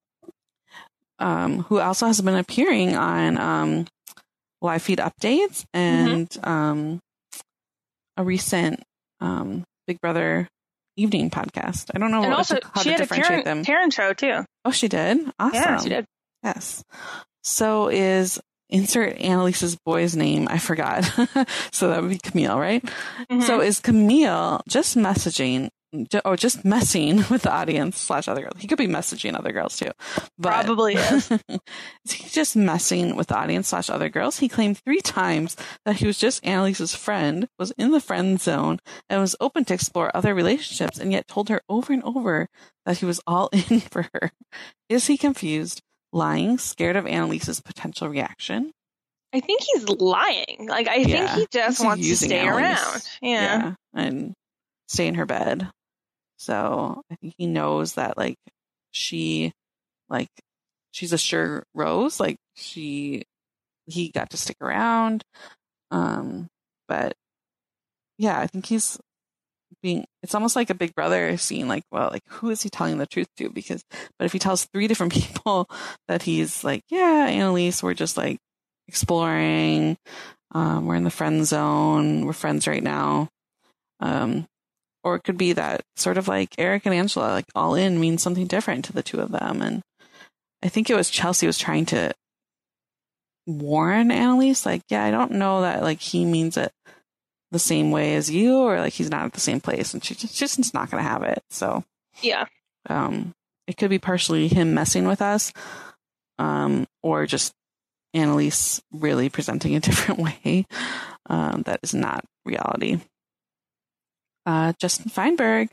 Um, who also has been appearing on um, live feed updates and mm-hmm. um, a recent um, Big Brother evening podcast. I don't know and what also, to, how she to had differentiate a Karen, them. Karen show too. Oh, she did? Awesome. Yeah, she did. Yes. So is insert Annalise's boy's name. I forgot. So that would be Camille, right? Mm-hmm. So is Camille just messaging or just messing with the audience slash other girls? He could be messaging other girls too. But probably is. Is he just messing with the audience slash other girls? He claimed three times that he was just Annalise's friend, was in the friend zone, and was open to explore other relationships, and yet told her over and over that he was all in for her. Is he confused, lying, scared of Annalise's potential reaction? I think he's lying. Like, I yeah, think he just wants to stay Annalise. around. Yeah. yeah. And stay in her bed. So I think he knows that, like, she, like, she's a sure rose. Like, she, he got to stick around. Um, but yeah, I think he's being, it's almost like a Big Brother scene. Like, well, like, who is he telling the truth to? Because, but if he tells three different people that he's like, yeah, Annalise, we're just like exploring, um, we're in the friend zone, we're friends right now. Um, Or it could be that sort of like Eric and Angela, like all in means something different to the two of them. And I think it was Chelsea was trying to warn Annalise, like, yeah, I don't know that like he means it the same way as you, or like he's not at the same place. And she just, she's just not going to have it. So yeah, um, it could be partially him messing with us, um, or just Annalise really presenting a different way. Um, that is not reality. Uh, Justin Feinberg.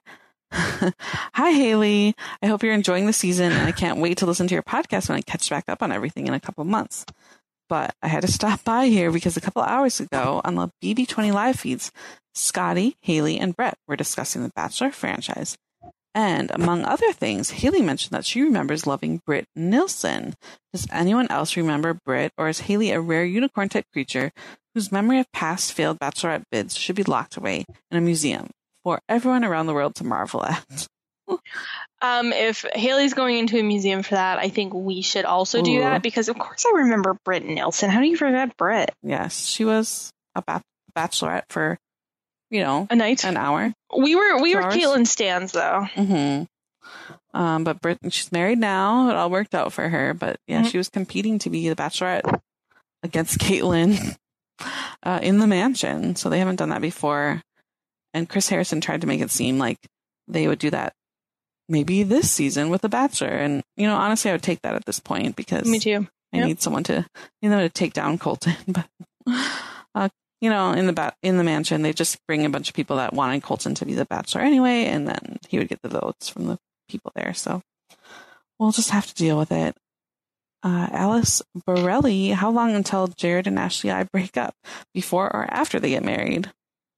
Hi, Haley. I hope you're enjoying the season, and I can't wait to listen to your podcast when I catch back up on everything in a couple of months. But I had to stop by here because a couple hours ago on the B B twenty live feeds, Scotty, Haley, and Brett were discussing the Bachelor franchise. And among other things, Haley mentioned that she remembers loving Britt Nilsson. Does anyone else remember Britt, or is Haley a rare unicorn-type creature whose memory of past failed Bachelorette bids should be locked away in a museum for everyone around the world to marvel at? um, if Haley's going into a museum for that, I think we should also do Ooh. that, because of course I remember Britt Nilsson. How do you forget Britt? Yes, she was a ba- Bachelorette for, you know, a night, an hour. We were we were hours. Caitlyn stans though. Mm-hmm. Um, but Britt, she's married now. It all worked out for her. But yeah, mm-hmm. she was competing to be the Bachelorette against Caitlyn uh, in the mansion. So they haven't done that before. And Chris Harrison tried to make it seem like they would do that maybe this season with The Bachelor. And, you know, honestly, I would take that at this point because me too. I yep. need someone to, you know, to take down Colton. But, uh, you know, in the ba- in the mansion, they just bring a bunch of people that wanted Colton to be the Bachelor anyway, and then he would get the votes from the people there. So we'll just have to deal with it. Uh, Alice Borelli, how long until Jared and Ashley I break up? Before or after they get married?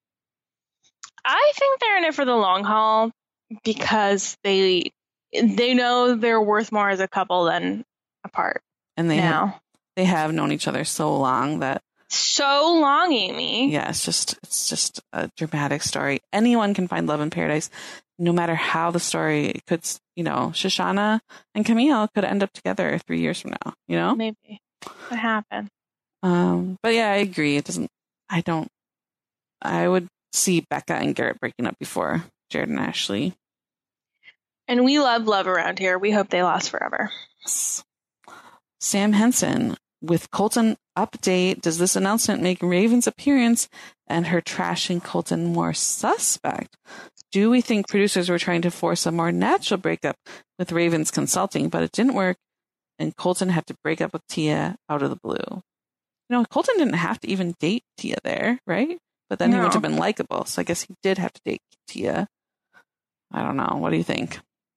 I think they're in it for the long haul because they they know they're worth more as a couple than apart. And they now. have they have known each other so long that so long, Amy. Yeah, it's just it's just a dramatic story. Anyone can find love in paradise, no matter how the story could. You know, Shoshana and Camille could end up together three years from now. You know, maybe what happened. Um, but yeah, I agree. It doesn't. I don't. I would see Becca and Garrett breaking up before Jared and Ashley. And we love love around here. We hope they last forever. Yes. Sam Henson with Colton update. Does this announcement make Raven's appearance and her trashing Colton more suspect? Do we think producers were trying to force a more natural breakup with Raven's consulting, but it didn't work, and Colton had to break up with Tia out of the blue? You know, Colton didn't have to even date Tia there, right? But then no. he would have been likable, so I guess he did have to date Tia. I don't know. What do you think?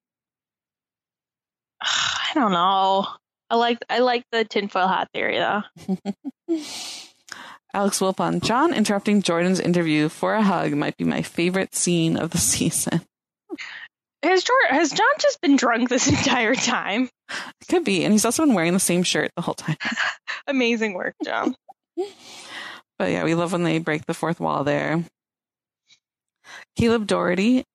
I don't know. I like I like the tinfoil hat theory, though. Alex Wilpon, John interrupting Jordan's interview for a hug might be my favorite scene of the season. Has Jordan, has John just been drunk this entire time? It could be, and he's also been wearing the same shirt the whole time. Amazing work, John. But yeah, we love when they break the fourth wall there. Caleb Doherty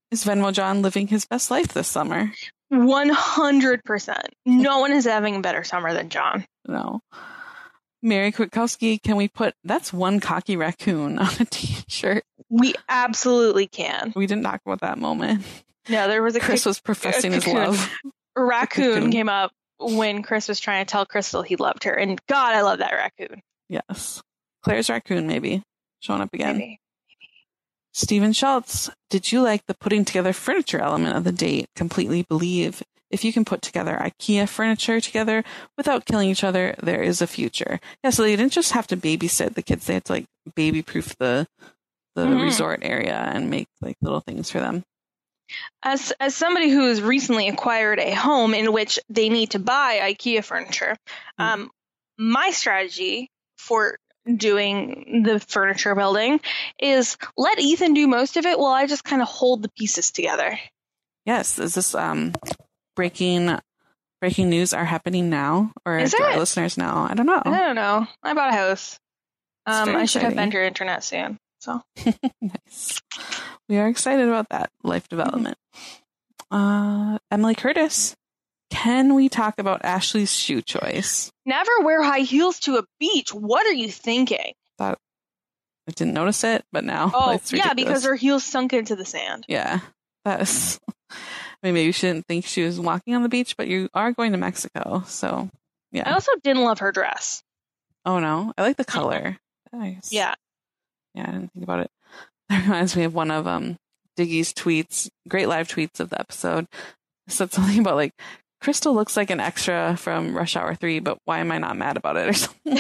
Is Venmo John living his best life this summer? one hundred percent. No one is having a better summer than John. No. Mary Kwiatkowski, can we put, that's one cocky raccoon on a t-shirt? We absolutely can. We didn't talk about that moment. No, there was a Chris c- was professing a his cocoon. love. A raccoon came up when Chris was trying to tell Crystal he loved her. And God, I love that raccoon. Yes. Claire's raccoon, maybe. Showing up again. Maybe. Stephen Schultz, did you like the putting together furniture element of the date? Completely believe if you can put together IKEA furniture together without killing each other, there is a future. Yeah, so they didn't just have to babysit the kids. They had to like baby proof the the mm-hmm. resort area and make like little things for them. As as somebody who has recently acquired a home in which they need to buy IKEA furniture, mm-hmm. um, my strategy for doing the furniture building is let Ethan do most of it while I just kind of hold the pieces together. Yes. Is this um breaking breaking news are happening now? Or is do it? Our listeners know? I don't know. I don't know. I bought a house. Um, I should exciting. have better internet soon. So nice. We are excited about that life development. Mm-hmm. Uh, Emily Curtis, can we talk about Ashley's shoe choice? Never wear high heels to a beach. What are you thinking? Thought I didn't notice it, but now. Oh, it's yeah, because her heels sunk into the sand. Yeah, that's. I mean, maybe she didn't think she was walking on the beach, but you are going to Mexico, so yeah. I also didn't love her dress. Oh no, I like the color. Nice. Yeah. Yeah, I didn't think about it. That reminds me of one of um Diggy's tweets, great live tweets of the episode. It said something about like, Crystal looks like an extra from Rush Hour three, but why am I not mad about it or something?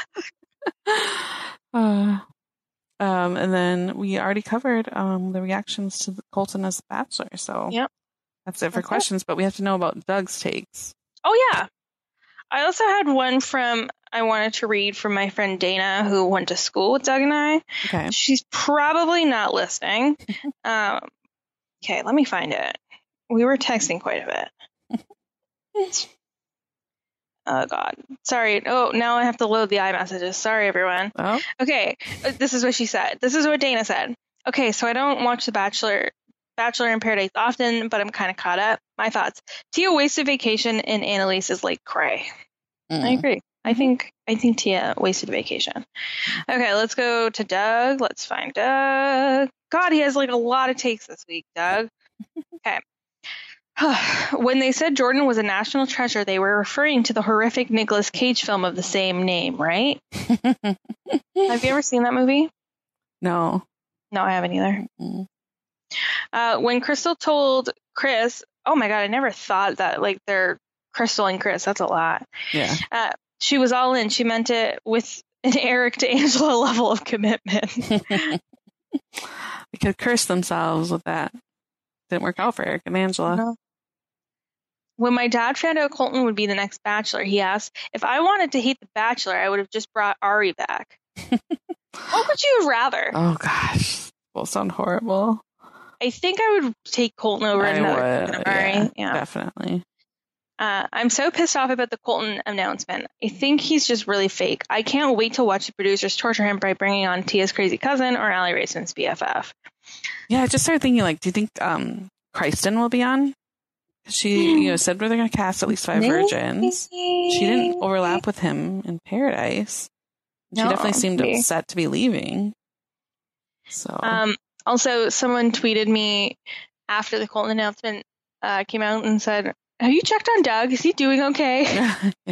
uh, um, and then we already covered um the reactions to Colton as the Bachelor, so yep. that's it for that's questions, it. But we have to know about Doug's takes. Oh, yeah. I also had one from, I wanted to read from my friend Dana, who went to school with Doug and I. Okay. She's probably not listening. um, okay, let me find it. We were texting quite a bit. Oh, God. Sorry. Oh, now I have to load the iMessages. Sorry, everyone. Oh. Okay, this is what she said. This is what Dana said. Okay, so I don't watch The Bachelor Bachelor in Paradise often, but I'm kind of caught up. My thoughts. Tia wasted vacation and Annalise is like cray. Mm. I agree. I think I think Tia wasted vacation. Okay, let's go to Doug. Let's find Doug. God, he has like a lot of takes this week, Doug. Okay. When they said Jordan was a national treasure, they were referring to the horrific Nicolas Cage film of the same name, right? Have you ever seen that movie? No. No, I haven't either. Mm-hmm. Uh, when Crystal told Chris, oh my God, I never thought that, like, they're Crystal and Chris. That's a lot. Yeah. Uh, she was all in. She meant it with an Eric to Angela level of commitment. They could curse themselves with that. Didn't work out for Eric and Angela. No. When my dad found out Colton would be the next Bachelor, he asked, if I wanted to hate the Bachelor, I would have just brought Ari back. What would you rather? Oh, gosh. Both sound horrible. I think I would take Colton over I another would, Ari. Yeah, yeah, definitely. Uh, I'm so pissed off about the Colton announcement. I think he's just really fake. I can't wait to watch the producers torture him by bringing on Tia's crazy cousin or Allie Raisman's B F F. Yeah, I just started thinking, like, do you think um, Kristen will be on? She, you know, said we're going to cast at least five Maybe. virgins. She didn't overlap with him in Paradise. She no, definitely seemed maybe. upset to be leaving. So, um, also, someone tweeted me after the Colton announcement uh, came out and said, have you checked on Doug? Is he doing okay? yeah.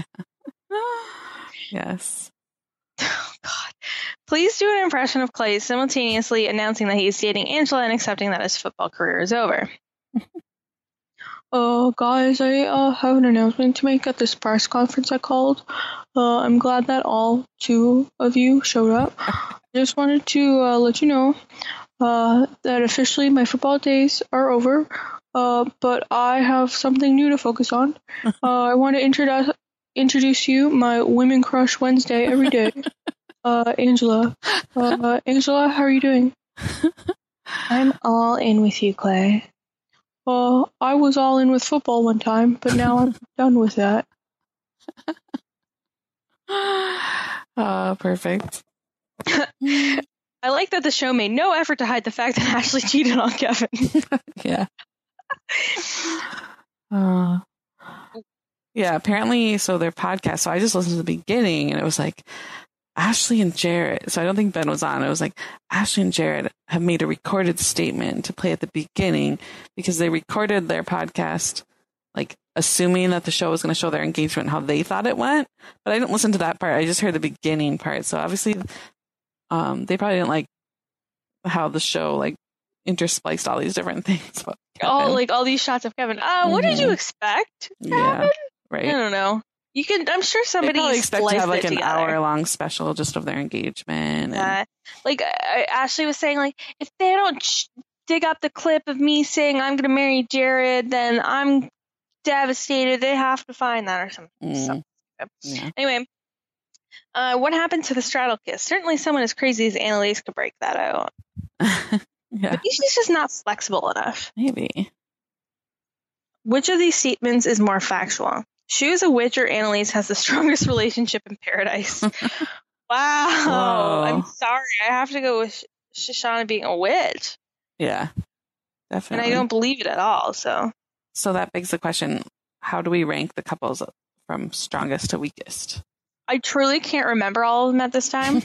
Yes. Oh, God. Please do an impression of Clay simultaneously announcing that he is dating Angela and accepting that his football career is over. Oh, uh, guys, I uh, have an announcement to make at this press conference I called. Uh, I'm glad that all two of you showed up. I just wanted to uh, let you know uh, that officially my football days are over, uh, but I have something new to focus on. Uh, I want to introduce introduce you my Women Crush Wednesday every day. Uh, Angela. Uh, Angela, how are you doing? I'm all in with you, Clay. Uh, I was all in with football one time, but now I'm done with that. Oh, perfect. I like that the show made no effort to hide the fact that Ashley cheated on Kevin. Yeah. Uh, yeah, apparently, so their podcast, so I just listened to the beginning, and it was like, Ashley and Jared, so I don't think Ben was on, it was like, Ashley and Jared have made a recorded statement to play at the beginning, because they recorded their podcast, like, assuming that the show was going to show their engagement, how they thought it went, but I didn't listen to that part, I just heard the beginning part, so obviously, um, they probably didn't like how the show, like, interspliced all these different things. Oh, like all these shots of Kevin. Uh, mm-hmm. What did you expect to yeah, happen? Right. I don't know. You can. I'm sure somebody they probably expect to have like an together. hour long special just of their engagement. Yeah. And... Like uh, Ashley was saying, like if they don't sh- dig up the clip of me saying I'm going to marry Jared, then I'm devastated. They have to find that or something. Mm. So, yeah. Anyway, uh, what happened to the straddle kiss? Certainly, someone as crazy as Annalise could break that out. Yeah. Maybe she's just not flexible enough. Maybe. Which of these statements is more factual? She was a witch or Annalise has the strongest relationship in paradise? Wow. Whoa. I'm sorry. I have to go with Sh- Shoshana being a witch. Yeah. Definitely. And I don't believe it at all, so. So that begs the question, how do we rank the couples from strongest to weakest? I truly can't remember all of them at this time.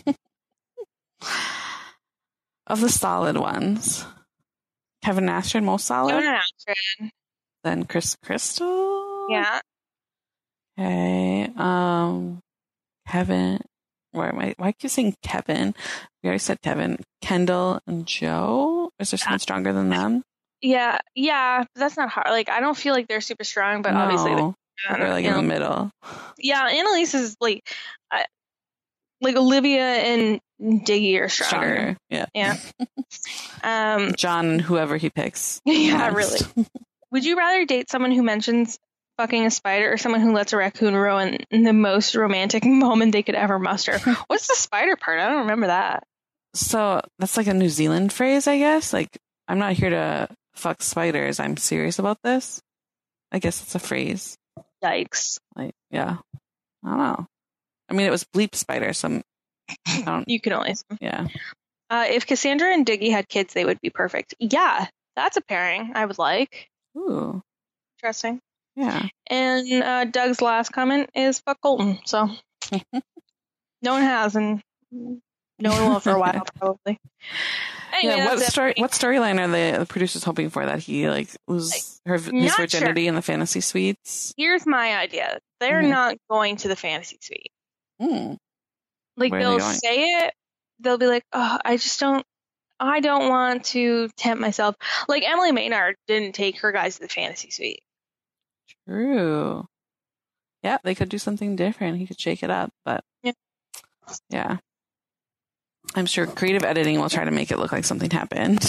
Of the solid ones, Kevin and Astrid most solid. Kevin and Astrid. Then Chris Crystal. Yeah. Okay. Um, Kevin. Why am I? Why keep you saying Kevin? We already said Kevin. Kendall and Joe. Is there someone stronger than them? Yeah. Yeah. That's not hard. Like I don't feel like they're super strong, but no, obviously they're, they're like in the middle. Yeah. Annalise is like, uh, like Olivia and Diggy are stronger. stronger. Yeah. Yeah. um, John, whoever he picks. Yeah, next. really. Would you rather date someone who mentions fucking a spider or someone who lets a raccoon ruin the most romantic moment they could ever muster? What's the spider part? I don't remember that. So that's like a New Zealand phrase, I guess. Like, I'm not here to fuck spiders. I'm serious about this. I guess it's a phrase. Yikes. Like, yeah. I don't know. I mean, it was bleep spider, so I'm, I don't. You can only assume. Yeah. Uh, if Cassandra and Diggy had kids, they would be perfect. Yeah, that's a pairing I would like. Ooh. Interesting. Yeah. And uh, Doug's last comment is fuck Colton. So no one has, and no one will for a while, probably. Anyway, yeah. What that's story? it. What storyline are the, the producers hoping for? That he like lose her his Not virginity sure. in the fantasy suites? Here's my idea. They're Mhm. not going to the fantasy suite. Mm. Like Where are they they'll going? say it, they'll be like, "Oh, I just don't, I don't want to tempt myself." Like Emily Maynard didn't take her guys to the fantasy suite. True. Yeah, they could do something different. He could shake it up, but Yeah. yeah. I'm sure creative editing will try to make it look like something happened.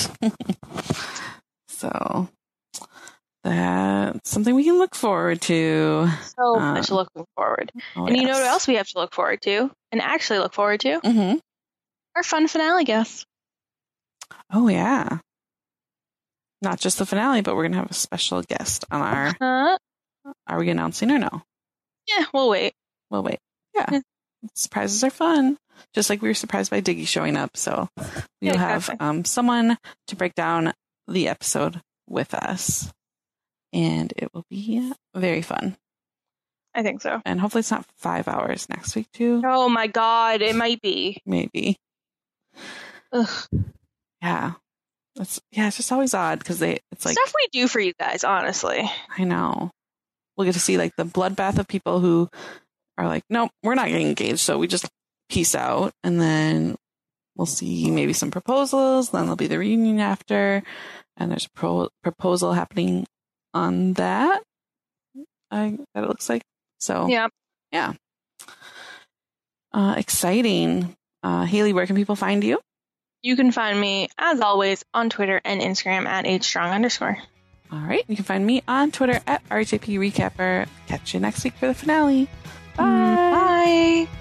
So that's something we can look forward to. So Uh, much looking forward. Oh, and you know yes. what else we have to look forward to, and actually look forward to? Mm-hmm. Our fun finale guests. Oh yeah. Not just the finale, but we're gonna have a special guest on our. Uh, Are we announcing or no? yeah, we'll wait. We'll wait. Yeah. Yeah. Surprises are fun. Just like we were surprised by Diggy showing up. So we'll Yeah, have exactly. um, someone to break down the episode with us. And it will be very fun. I think so. And hopefully it's not five hours next week too. Oh my god, it might be. Maybe. Ugh. Yeah. It's, yeah, it's just always odd because they it's like Stuff we do for you guys, honestly. I know. We'll get to see like the bloodbath of people who are like, nope, we're not getting engaged, so we just peace out. And then we'll see maybe some proposals. Then there'll be the reunion after. And there's a pro- proposal happening on that. I that it looks like. So Yeah. yeah. Uh, exciting. Uh, Haley, where can people find you? You can find me, as always, on Twitter and Instagram at hstrong underscore. All right. You can find me on Twitter at R J P Recapper. Catch you next week for the finale. Bye. Bye.